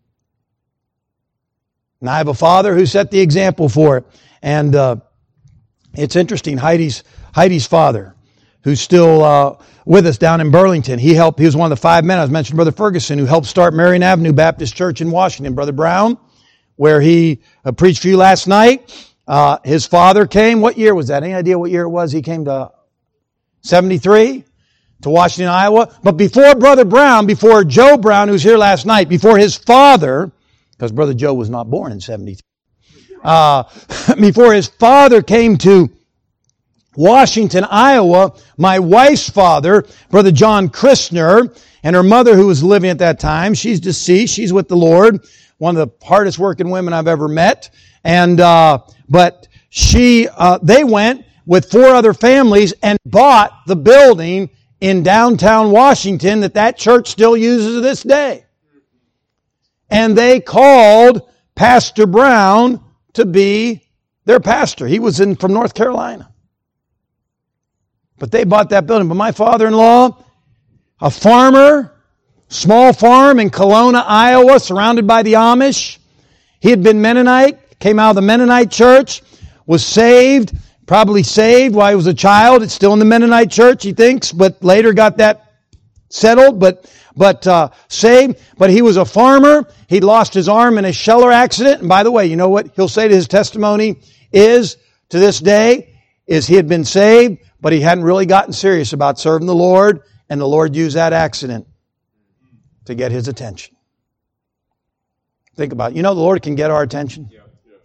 And I have a father who set the example for it. And it's interesting, Heidi's father, who's still with us down in Burlington. He was one of the 5 men, I was mentioning Brother Ferguson, who helped start Marion Avenue Baptist Church in Washington. Brother Brown, where he preached for you last night. His father came. What year was that? Any idea what year it was? He came to 73 to Washington, Iowa. But before Brother Brown, before Joe Brown, who's here last night, before his father, because Brother Joe was not born in 73, before his father came to Washington, Iowa, my wife's father, Brother John Christner, and her mother who was living at that time. She's deceased. She's with the Lord. One of the hardest working women I've ever met. And, but they went with 4 other families and bought the building in downtown Washington that church still uses to this day. And they called Pastor Brown to be their pastor. He was from North Carolina. But they bought that building. But my father-in-law, a farmer, small farm in Kelowna, Iowa, surrounded by the Amish. He had been Mennonite, came out of the Mennonite church, was saved, probably saved while he was a child. It's still in the Mennonite church, he thinks, but later got that settled, but saved. But he was a farmer. He'd lost his arm in a sheller accident. And by the way, you know what he'll say to his testimony is, to this day, is he had been saved, but he hadn't really gotten serious about serving the Lord, and the Lord used that accident to get his attention. Think about it. You know the Lord can get our attention. Yeah. Yes.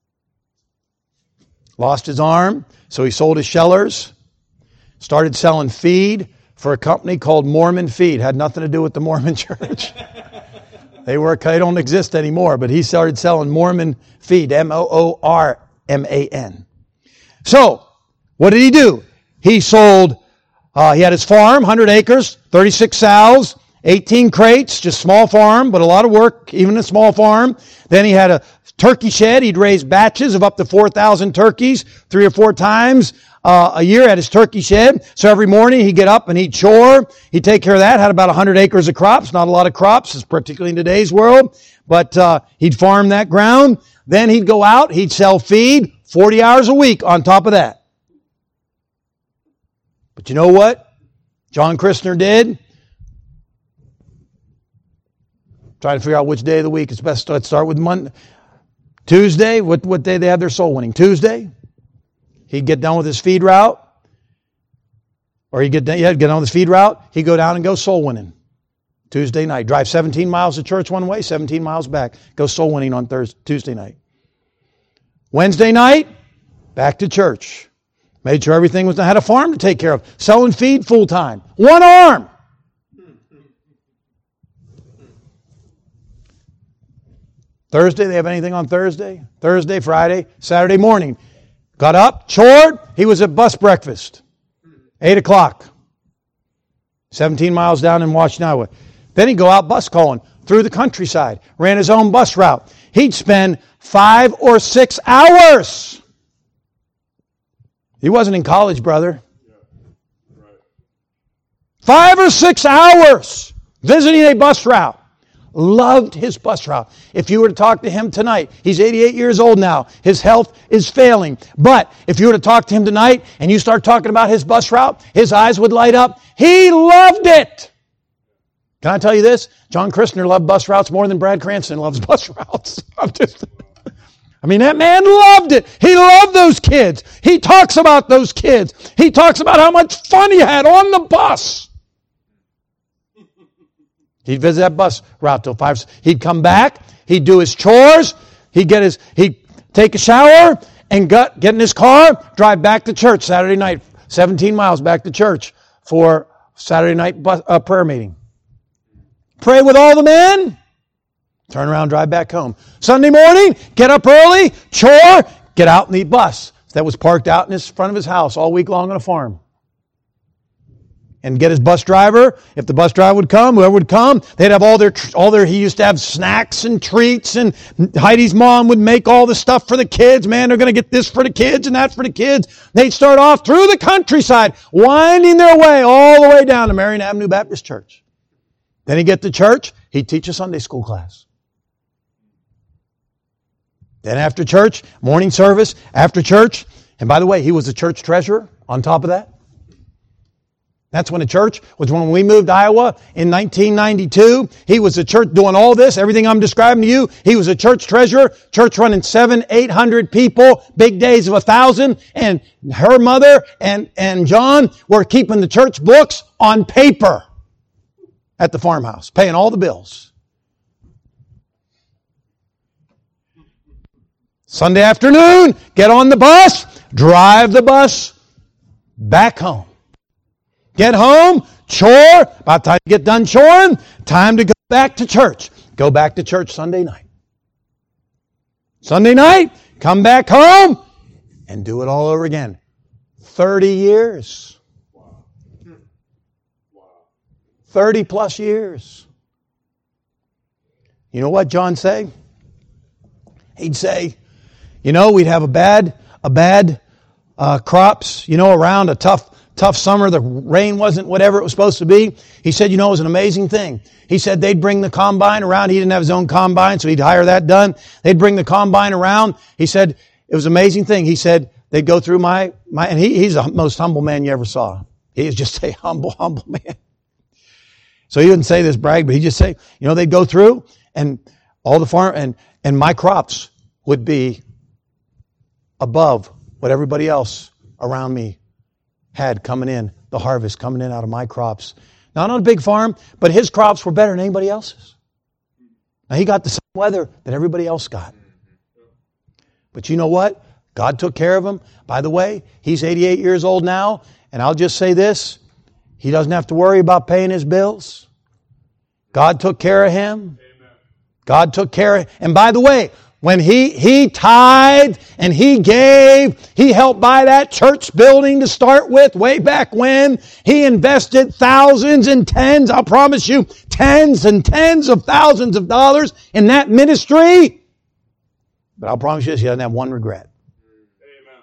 Lost his arm, so he sold his shellers, started selling feed for a company called Mormon Feed. Had nothing to do with the Mormon church. They don't exist anymore, but he started selling Mormon Feed, Moorman. So, what did he do? He sold, he had his farm, 100 acres, 36 sows, 18 crates, just small farm, but a lot of work, even a small farm. Then he had a turkey shed. He'd raise batches of up to 4,000 turkeys 3 or 4 times a year at his turkey shed. So every morning he'd get up and he'd chore. He'd take care of that. Had about 100 acres of crops. Not a lot of crops, particularly in today's world. But he'd farm that ground. Then he'd go out. He'd sell feed 40 hours a week on top of that. But you know what John Christner did? Trying to figure out which day of the week is best. Let's start with Monday. Tuesday, what day they have their soul winning? Tuesday. He'd get done with his feed route. Or he'd get done with his feed route. He'd go down and go soul winning. Tuesday night. Drive 17 miles to church one way, 17 miles back. Go soul winning on Tuesday night. Wednesday night, back to church. Made sure everything was, had a farm to take care of. Selling feed full time. One arm. Thursday, they have anything on Thursday? Thursday, Friday, Saturday morning. Got up, chored. He was at bus breakfast. 8 o'clock. 17 miles down in Washington, Iowa. Then he'd go out bus calling through the countryside. Ran his own bus route. He'd spend 5 or 6 hours. He wasn't in college, brother. 5 or 6 hours visiting a bus route. Loved his bus route. If you were to talk to him tonight, he's 88 years old now. His health is failing. But if you were to talk to him tonight and you start talking about his bus route, his eyes would light up. He loved it. Can I tell you this? John Christner loved bus routes more than Brad Cranston loves bus routes. I mean, that man loved it. He loved those kids. He talks about those kids. He talks about how much fun he had on the bus. He'd visit that bus route till 5. He'd come back. He'd do his chores. He'd take a shower and get in his car, drive back to church Saturday night, 17 miles back to church for Saturday night prayer meeting. Pray with all the men. Turn around, drive back home. Sunday morning, get up early, chore, get out in the bus that was parked out in front of his house all week long on a farm. And get his bus driver. If the bus driver would come, whoever would come, they'd have all their, he used to have snacks and treats, and Heidi's mom would make all the stuff for the kids. Man, they're going to get this for the kids and that for the kids. They'd start off through the countryside, winding their way all the way down to Marion Avenue Baptist Church. Then he'd get to church, he'd teach a Sunday school class. Then after church, morning service, after church, and by the way, he was the church treasurer on top of that. That's when the church was when we moved to Iowa in 1992. He was the church doing all this, everything I'm describing to you. He was a church treasurer, church running 700-800 people, big days of 1,000. And her mother and John were keeping the church books on paper at the farmhouse, paying all the bills. Sunday afternoon, get on the bus, drive the bus back home. Get home, chore. About time you get done choring, time to go back to church. Go back to church Sunday night. Sunday night, come back home, and do it all over again. 30 years. 30 plus years. You know what John say? He'd say, we'd have a bad crops, around a tough summer. The rain wasn't whatever it was supposed to be. He said, it was an amazing thing. He said they'd bring the combine around. He didn't have his own combine, so he'd hire that done. They'd bring the combine around. He said it was an amazing thing. He said they'd go through and he's the most humble man you ever saw. He was just a humble man. So he wouldn't say this brag, but he'd just say, they'd go through and all the farm and my crops would be above what everybody else around me had coming in, the harvest coming in out of my crops. Not on a big farm, but his crops were better than anybody else's. Now he got the same weather that everybody else got. But you know what? God took care of him. By the way, he's 88 years old now, and I'll just say this. He doesn't have to worry about paying his bills. God took care of him. God took care of him. And by the way, when he tithed and he gave, he helped buy that church building to start with way back when. He invested thousands and tens, I'll promise you, tens and tens of thousands of dollars in that ministry. But I'll promise you this, he doesn't have one regret. Amen.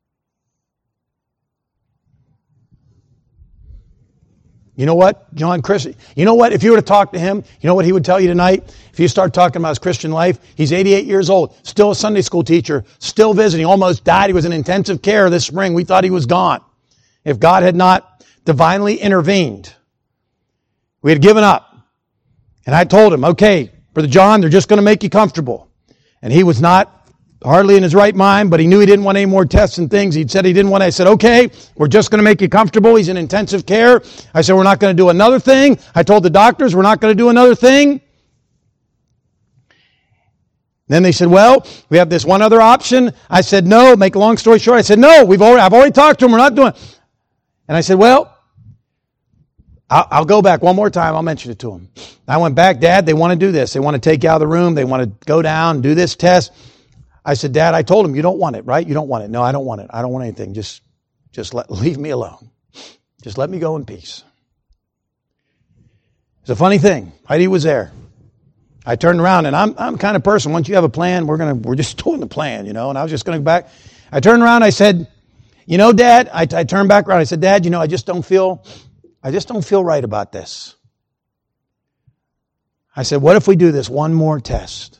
You know what, John Christian? You know what, if you were to talk to him, you know what he would tell you tonight? If you start talking about his Christian life, he's 88 years old, still a Sunday school teacher, still visiting, almost died. He was in intensive care this spring. We thought he was gone. If God had not divinely intervened, we had given up. And I told him, okay, Brother John, they're just going to make you comfortable. And he was not hardly in his right mind, but he knew he didn't want any more tests and things. He said he didn't want to. I said, okay, we're just going to make you comfortable. He's in intensive care. I said, we're not going to do another thing. I told the doctors, we're not going to do another thing. Then they said, well, we have this one other option. I said, no, make a long story short. I said, no, I've already talked to him. We're not doing it. And I said, well, I'll go back one more time. I'll mention it to him. I went back, Dad, they want to do this. They want to take you out of the room. They want to go down and do this test. I said, Dad, I told him, you don't want it, right? You don't want it. No, I don't want it. I don't want anything. Just leave me alone. Just let me go in peace. It's a funny thing. Heidi was there. I turned around, and I'm the kind of person, once you have a plan, we're just doing the plan, and I was just going to go back. I turned around, I said, Dad, I turned back around, I said, Dad, I just don't feel right about this. I said, what if we do this one more test?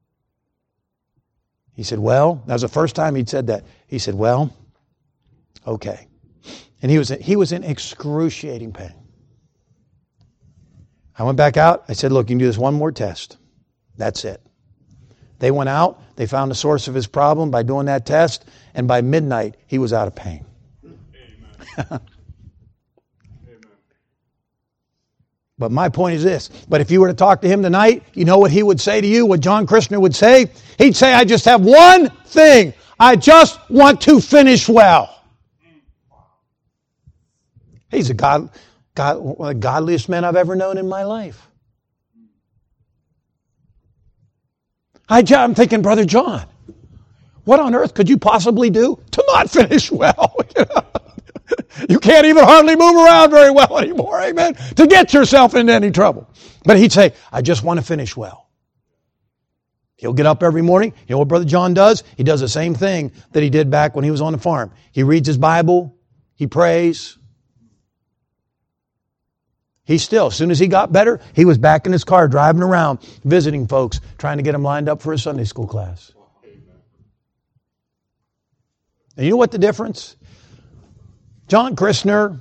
He said, well, that was the first time he'd said that. He said, well, okay. And he was in excruciating pain. I went back out. I said, look, you can do this one more test. That's it. They went out. They found the source of his problem by doing that test. And by midnight, he was out of pain. Amen. But my point is this. But if you were to talk to him tonight, you know what he would say to you, what John Christner would say? He'd say, I just have one thing. I just want to finish well. He's one of the godliest men I've ever known in my life. I'm thinking, Brother John, what on earth could you possibly do to not finish well? You can't even hardly move around very well anymore, amen, to get yourself into any trouble. But he'd say, I just want to finish well. He'll get up every morning. You know what Brother John does? He does the same thing that he did back when he was on the farm. He reads his Bible. He prays. As soon as he got better, he was back in his car driving around, visiting folks, trying to get them lined up for a Sunday school class. And you know what the difference? John Christner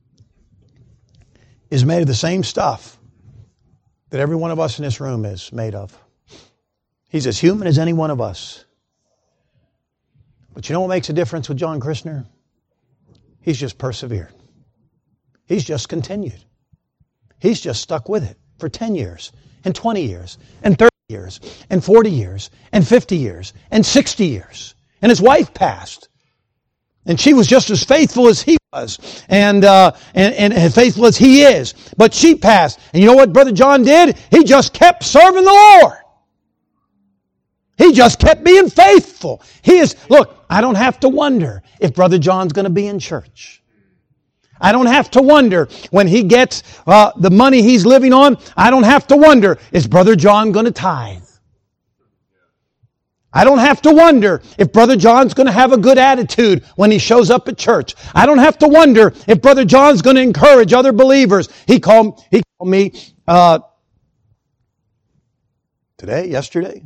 is made of the same stuff that every one of us in this room is made of. He's as human as any one of us. But you know what makes a difference with John Christner? He's just persevered. He's just continued. He's just stuck with it for 10 years, and 20 years, and 30 years, and 40 years, and 50 years, and 60 years. And his wife passed. And she was just as faithful as he and as faithful as he is. But she passed. And you know what Brother John did? He just kept serving the Lord. He just kept being faithful. Look, I don't have to wonder if Brother John's going to be in church. I don't have to wonder when he gets the money he's living on. I don't have to wonder, is Brother John going to tithe? I don't have to wonder if Brother John's going to have a good attitude when he shows up at church. I don't have to wonder if Brother John's going to encourage other believers. He called me yesterday.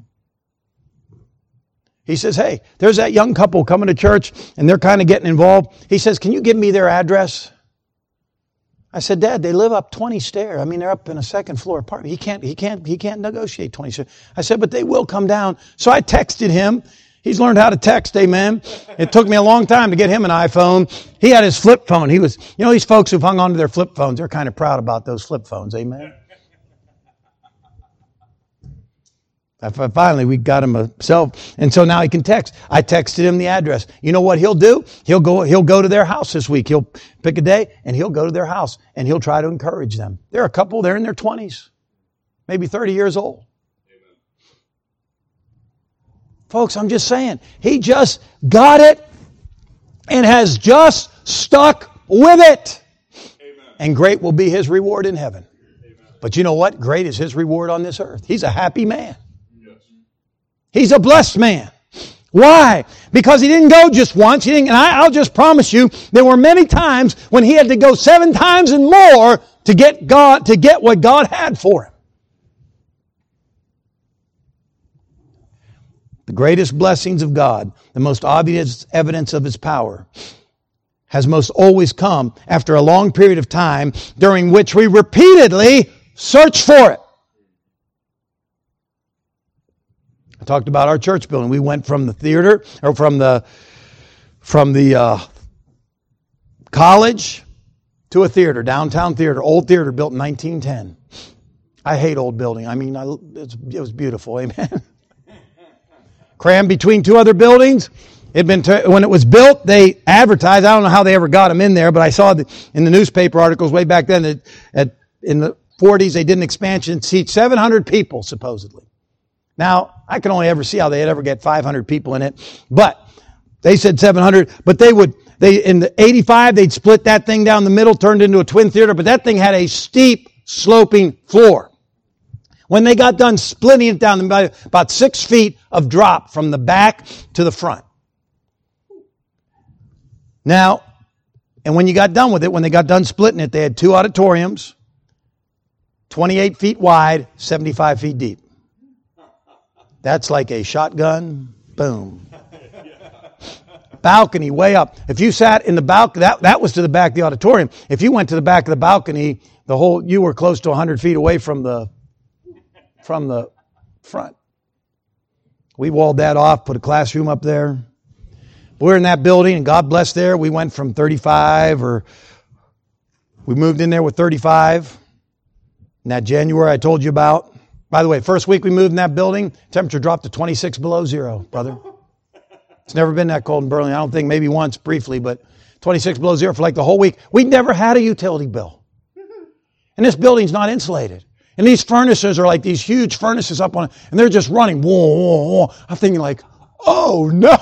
He says, hey, there's that young couple coming to church and they're kind of getting involved. He says, can you give me their address? I said, Dad, they live up 20 stairs. I mean, they're up in a second floor apartment. He can't negotiate 20 stairs. I said, but they will come down. So I texted him. He's learned how to text, amen. It took me a long time to get him an iPhone. He had his flip phone. These folks who've hung on to their flip phones, they're kind of proud about those flip phones, amen. Finally, we got him a cell, and so now he can text. I texted him the address. You know what he'll do? He'll go to their house this week. He'll pick a day, and he'll go to their house, and he'll try to encourage them. They're a couple, they're in their 20s, maybe 30 years old. Amen. Folks, I'm just saying, he just got it and has just stuck with it. Amen. And great will be his reward in heaven. Amen. But you know what? Great is his reward on this earth. He's a happy man. He's a blessed man. Why? Because he didn't go just once. And I'll just promise you, there were many times when he had to go 7 times and more to get what God had for him. The greatest blessings of God, the most obvious evidence of His power, has most always come after a long period of time during which we repeatedly search for it. I talked about our church building. We went from the theater, or from the college to a theater, downtown theater, old theater built in 1910. I hate old building. I mean, it was beautiful. Amen. Crammed between 2 other buildings. When it was built, they advertised. I don't know how they ever got them in there, but I saw in the newspaper articles way back then that in the 40s they did an expansion, seat 700 people supposedly. Now, I can only ever see how they'd ever get 500 people in it, but they said 700, but in the 85, they'd split that thing down the middle, turned into a twin theater, but that thing had a steep, sloping floor. When they got done splitting it down, about 6 feet of drop from the back to the front. Now, and when you got done with it, when they got done splitting it, they had 2 auditoriums, 28 feet wide, 75 feet deep. That's like a shotgun. Boom. Balcony way up. If you sat in the balcony, that was to the back of the auditorium. If you went to the back of the balcony, you were close to 100 feet away from the front. We walled that off, put a classroom up there. We're in that building, and God bless there. We went from 35, we moved in there with 35. In that January I told you about. By the way, first week we moved in that building, temperature dropped to 26 below zero, brother. It's never been that cold in Burlington. I don't think, maybe once briefly, but 26 below zero for like the whole week. We never had a utility bill. And this building's not insulated. And these furnaces are like these huge furnaces up on it, and they're just running. Whoa, whoa, whoa. I'm thinking like, oh no.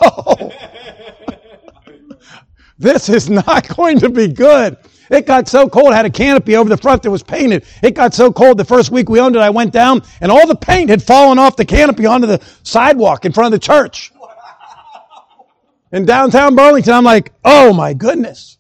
This is not going to be good. It got so cold, I had a canopy over the front that was painted. It got so cold the first week we owned it, I went down and all the paint had fallen off the canopy onto the sidewalk in front of the church. In downtown Burlington, I'm like, oh my goodness.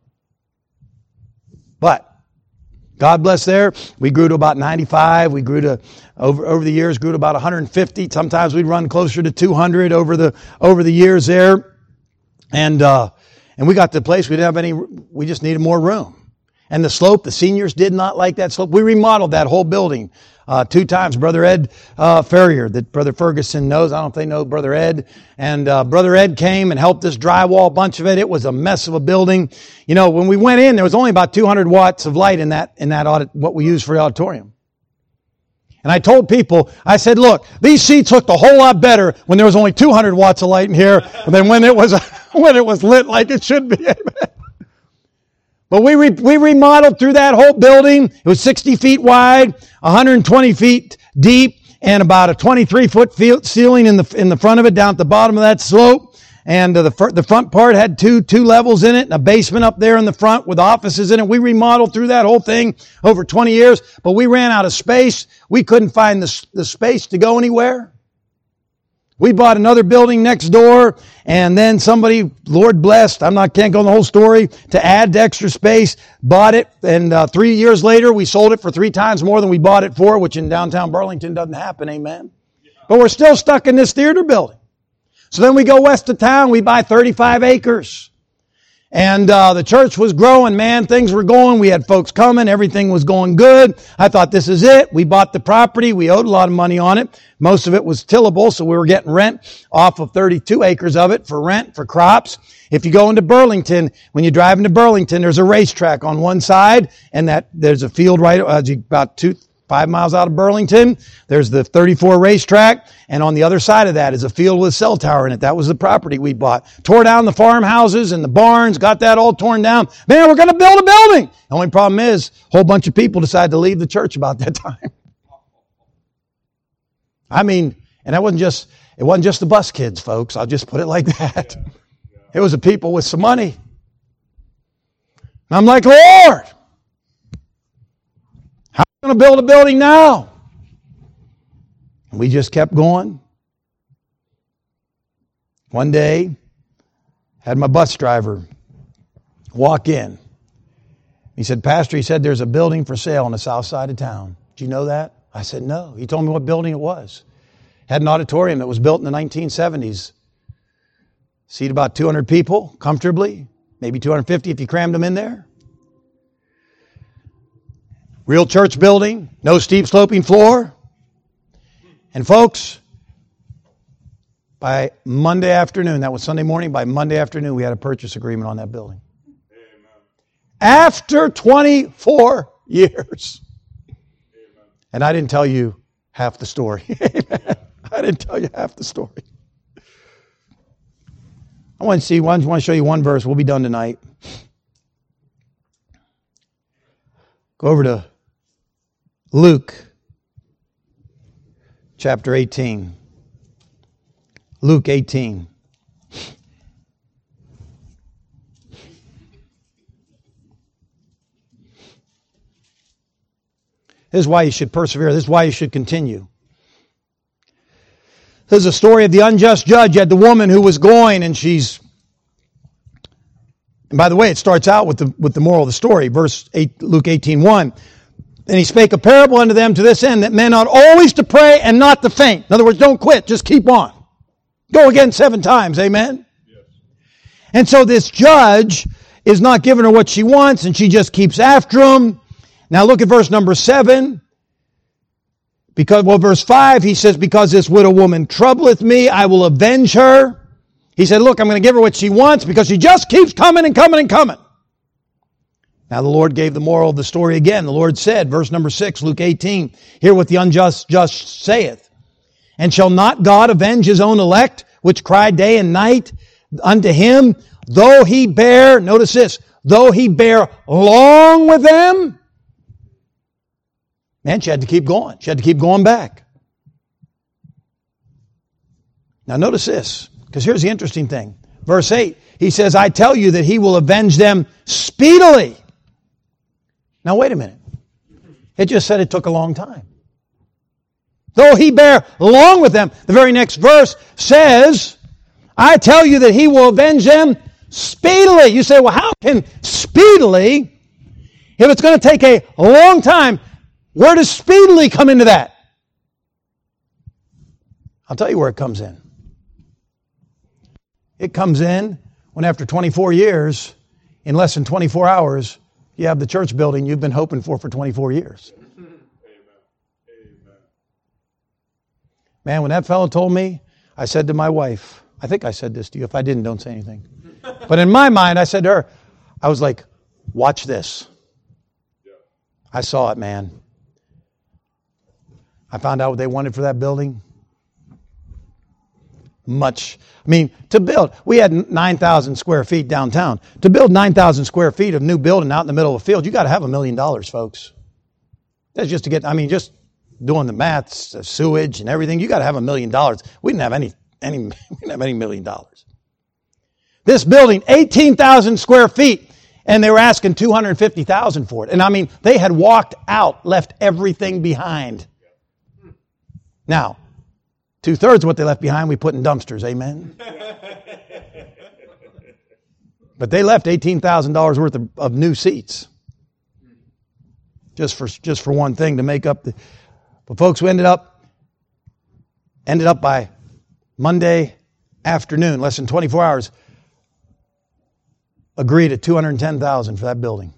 But God bless there. We grew to about 95. We grew to, over the years, grew to about 150. Sometimes we'd run closer to 200 over the years there. And we got to the place we just needed more room. And the slope, the seniors did not like that slope. We remodeled that whole building 2 times. Brother Ed Ferrier, that Brother Ferguson knows. I don't know if they know Brother Ed. And Brother Ed came and helped us drywall a bunch of it. It was a mess of a building. You know, when we went in, there was only about 200 watts of light in that what we use for the auditorium. And I told people, I said, look, these seats looked a whole lot better when there was only 200 watts of light in here than when it was lit like it should be. But we remodeled through that whole building. It was 60 feet wide, 120 feet deep, and about a 23-foot ceiling in the front of it, down at the bottom of that slope. And the front part had two levels in it, and a basement up there in the front with offices in it. We remodeled through that whole thing over 20 years, but we ran out of space. We couldn't find the space to go anywhere. We bought another building next door, and then somebody, Lord blessed, can't go in the whole story, to add to extra space, bought it, and 3 years later, we sold it for 3 times more than we bought it for, which in downtown Burlington doesn't happen, amen? But we're still stuck in this theater building. So then we go west of town, we buy 35 acres. And the church was growing, man, things were going, we had folks coming, everything was going good. I thought, this is it. We bought the property, we owed a lot of money on it. Most of it was tillable, so we were getting rent off of 32 acres of it for rent, for crops. If you go into Burlington, when you drive into Burlington, there's a racetrack on one side, and there's a field right about 5 miles out of Burlington. There's the 34 racetrack, and on the other side of that is a field with a cell tower in it. That was the property we bought. Tore down the farmhouses and the barns, got that all torn down. Man, we're going to build a building. The only problem is, a whole bunch of people decided to leave the church about that time. I mean, and it wasn't just the bus kids, folks. I'll just put it like that. It was the people with some money. And I'm like, Lord, how are we going to build a building now? And we just kept going. One day, had my bus driver walk in. He said, Pastor, there's a building for sale on the south side of town. Do you know that? I said, no. He told me what building it was. Had an auditorium that was built in the 1970s. Seat about 200 people comfortably, maybe 250 if you crammed them in there. Real church building, no steep sloping floor. And folks, by Monday afternoon, that was Sunday morning, by Monday afternoon we had a purchase agreement on that building. Amen. After 24 years. Amen. And I didn't tell you half the story. I didn't tell you half the story. I want to show you one verse. We'll be done tonight. Go over to Luke chapter 18. Luke 18. This is why you should persevere. This is why you should continue. This is a story of the unjust judge. You had the woman who was going, and and by the way, it starts out with the moral of the story, verse 8, Luke 18:1. And he spake a parable unto them to this end, that men ought always to pray and not to faint. In other words, don't quit, just keep on. Go again 7 times, amen? Yes. And so this judge is not giving her what she wants, and she just keeps after him. Now look at verse number 7. Verse 5, he says, because this widow woman troubleth me, I will avenge her. He said, look, I'm going to give her what she wants because she just keeps coming and coming and coming. Now the Lord gave the moral of the story again. The Lord said, verse number 6, Luke 18, hear what the unjust just saith. And shall not God avenge his own elect, which cry day and night unto him, though he bear, notice this, though he bear long with them? Man, she had to keep going. She had to keep going back. Now notice this, because here's the interesting thing. Verse 8, he says, I tell you that he will avenge them speedily. Now wait a minute. It just said it took a long time. Though he bear long with them, the very next verse says, I tell you that he will avenge them speedily. You say, well, how can speedily, if it's going to take a long time, where does speedily come into that? I'll tell you where it comes in. It comes in when after 24 years, in less than 24 hours, you have the church building you've been hoping for 24 years. Amen. Amen. Man, when that fellow told me, I said to my wife, I think I said this to you. If I didn't, don't say anything. But in my mind, I said to her, I was like, watch this. I saw it, man. I found out what they wanted for that building. much. I mean, to build, we had 9,000 square feet downtown. To build 9,000 square feet of new building out in the middle of a field, you got to have $1 million, folks. That's just to get, I mean, just doing the maths, the sewage and everything, you got to have $1 million. We didn't have any $1 million. This building, 18,000 square feet, and they were asking $250,000 for it. And I mean, they had walked out, left everything behind. Now, 2/3 of what they left behind, we put in dumpsters. Amen. But they left $18,000 worth of new seats. Just for one thing to make up the. But folks, we ended up by Monday afternoon, less than 24 hours, agreed at $210,000 for that building.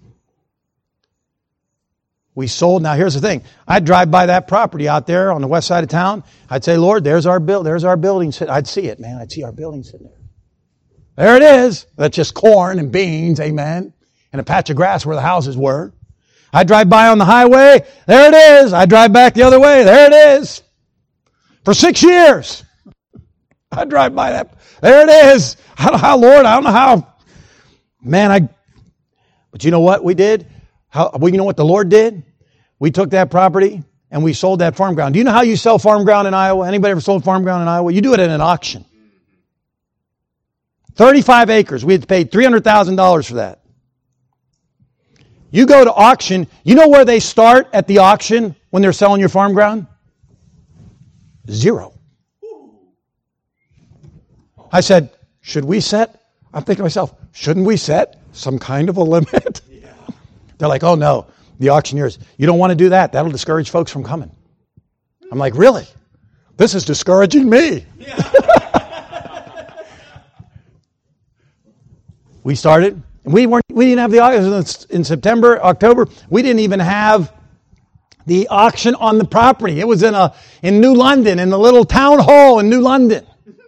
We sold. Now here's the thing. I'd drive by that property out there on the west side of town. I'd say, Lord, there's our building. I'd see it, man. I'd see our building sitting there. There it is. That's just corn and beans, amen, and a patch of grass where the houses were. I drive by on the highway. There it is. I drive back the other way. There it is. For 6 years. I drive by that. There it is. I don't know how, Lord. I don't know how. Man, but you know what we did? You know what the Lord did? We took that property and we sold that farm ground. Do you know how you sell farm ground in Iowa? Anybody ever sold farm ground in Iowa? You do it at an auction. 35 acres. We had paid $300,000 for that. You go to auction. You know where they start at the auction when they're selling your farm ground? 0. I said, should we set? I'm thinking to myself, shouldn't we set some kind of a limit? Yeah. They're like, oh no, the auctioneers, you don't want to do that. That'll discourage folks from coming. I'm like, really? This is discouraging me. Yeah. We started. We didn't have the auction in September, October. We didn't even have the auction on the property. It was in New London, in the little town hall in New London.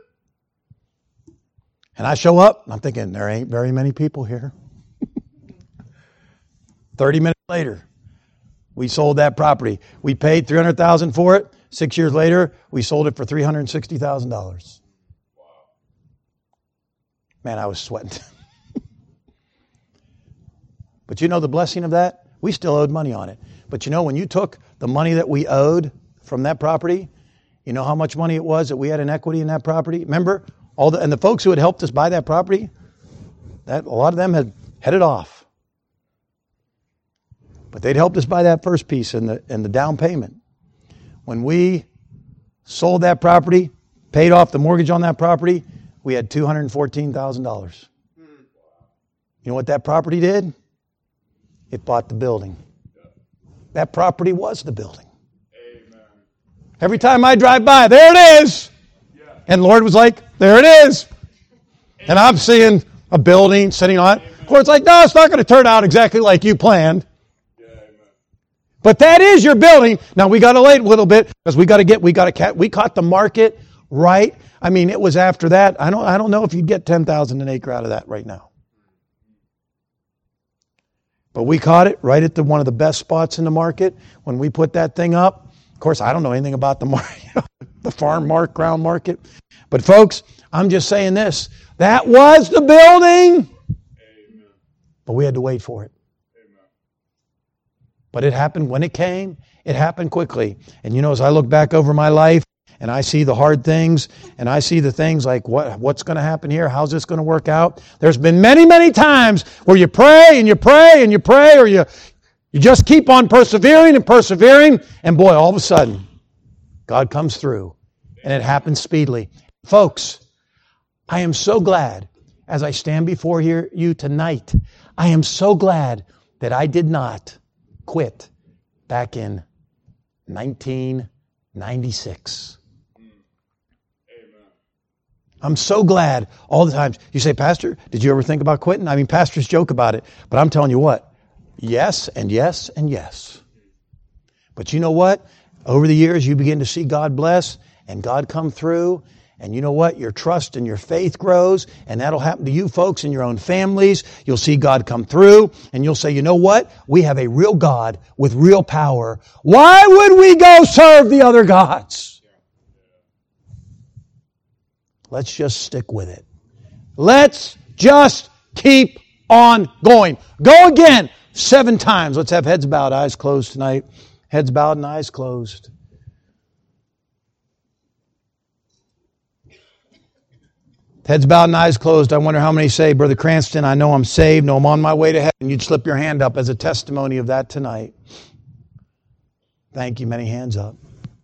And I show up, and I'm thinking, there ain't very many people here. 30 minutes later, we sold that property. We paid $300,000 for it. 6 years later, we sold it for $360,000. Wow. Man, I was sweating. But you know the blessing of that? We still owed money on it. But you know, when you took the money that we owed from that property, you know how much money it was that we had in equity in that property? Remember? And the folks who had helped us buy that property, a lot of them had headed off. But they'd helped us buy that first piece and the down payment. When we sold that property, paid off the mortgage on that property, we had $214,000. You know what that property did? It bought the building. That property was the building. Amen. Every time I drive by, there it is. Yeah. And the Lord was like, there it is. And I'm seeing a building sitting on it. Of course, it's like, no, it's not going to turn out exactly like you planned. Yeah, amen. But that is your building. Now we got to wait a little bit because we caught the market right. I mean, it was after that. I don't know if you'd get $10,000 an acre out of that right now. But we caught it right at one of the best spots in the market when we put that thing up. Of course, I don't know anything about the market, the farm ground market. But folks, I'm just saying this. That was the building. Amen. But we had to wait for it. Amen. But it happened when it came. It happened quickly. And you know, as I look back over my life and I see the hard things and I see the things like what's going to happen here? How's this going to work out? There's been many, many times where you pray and you pray and you pray, or you just keep on persevering and persevering, and boy, all of a sudden, God comes through, and it happens speedily. Folks, I am so glad as I stand before you tonight, I am so glad that I did not quit back in 1996. I'm so glad all the time. You say, Pastor, did you ever think about quitting? I mean, pastors joke about it, but I'm telling you what, yes and yes and yes. But you know what? Over the years, you begin to see God bless and God come through. And you know what? Your trust and your faith grows, and that'll happen to you folks in your own families. You'll see God come through, and you'll say, you know what? We have a real God with real power. Why would we go serve the other gods? Let's just stick with it. Let's just keep on going. Go again 7 times. Let's have heads bowed, eyes closed tonight. Heads bowed and eyes closed. Heads bowed and eyes closed. I wonder how many say, Brother Cranston, I know I'm saved, know I'm on my way to heaven. You'd slip your hand up as a testimony of that tonight. Thank you. Many hands up.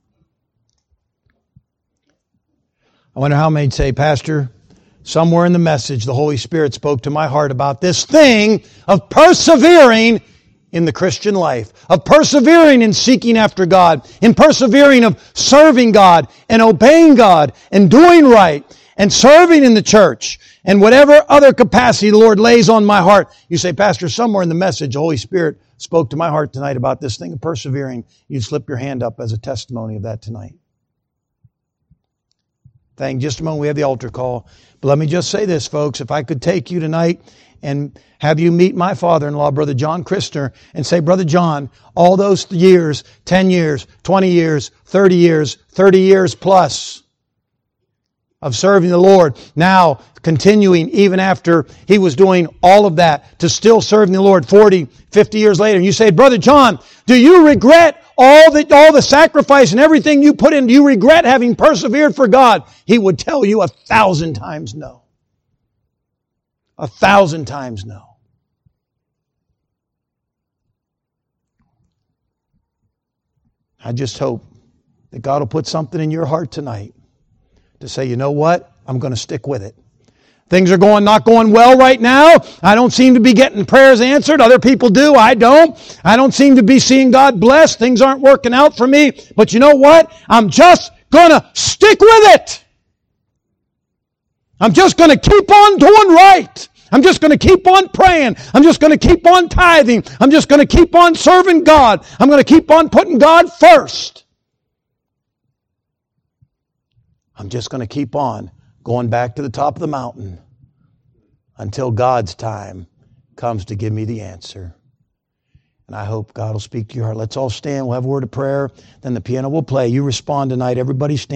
I wonder how many say, Pastor, somewhere in the message, the Holy Spirit spoke to my heart about this thing of persevering in the Christian life, of persevering in seeking after God, in persevering of serving God and obeying God and doing right and serving in the church and whatever other capacity the Lord lays on my heart. You say, Pastor, somewhere in the message, the Holy Spirit spoke to my heart tonight about this thing of persevering. You slip your hand up as a testimony of that tonight. Thank you. Just a moment, we have the altar call. But let me just say this, folks. If I could take you tonight and have you meet my father-in-law, Brother John Christner, and say, Brother John, all those years, 10 years, 20 years, 30 years plus of serving the Lord, now continuing even after he was doing all of that, to still serving the Lord 40, 50 years later. And you say, Brother John, do you regret all the sacrifice and everything you put in? Do you regret having persevered for God? He would tell you 1,000 times no. 1,000 times no. I just hope that God will put something in your heart tonight to say, you know what? I'm going to stick with it. Things are not going well right now. I don't seem to be getting prayers answered. Other people do. I don't. I don't seem to be seeing God bless. Things aren't working out for me. But you know what? I'm just going to stick with it. I'm just going to keep on doing right. I'm just going to keep on praying. I'm just going to keep on tithing. I'm just going to keep on serving God. I'm going to keep on putting God first. I'm just going to keep on going back to the top of the mountain until God's time comes to give me the answer. And I hope God will speak to your heart. Let's all stand. We'll have a word of prayer. Then the piano will play. You respond tonight. Everybody stand.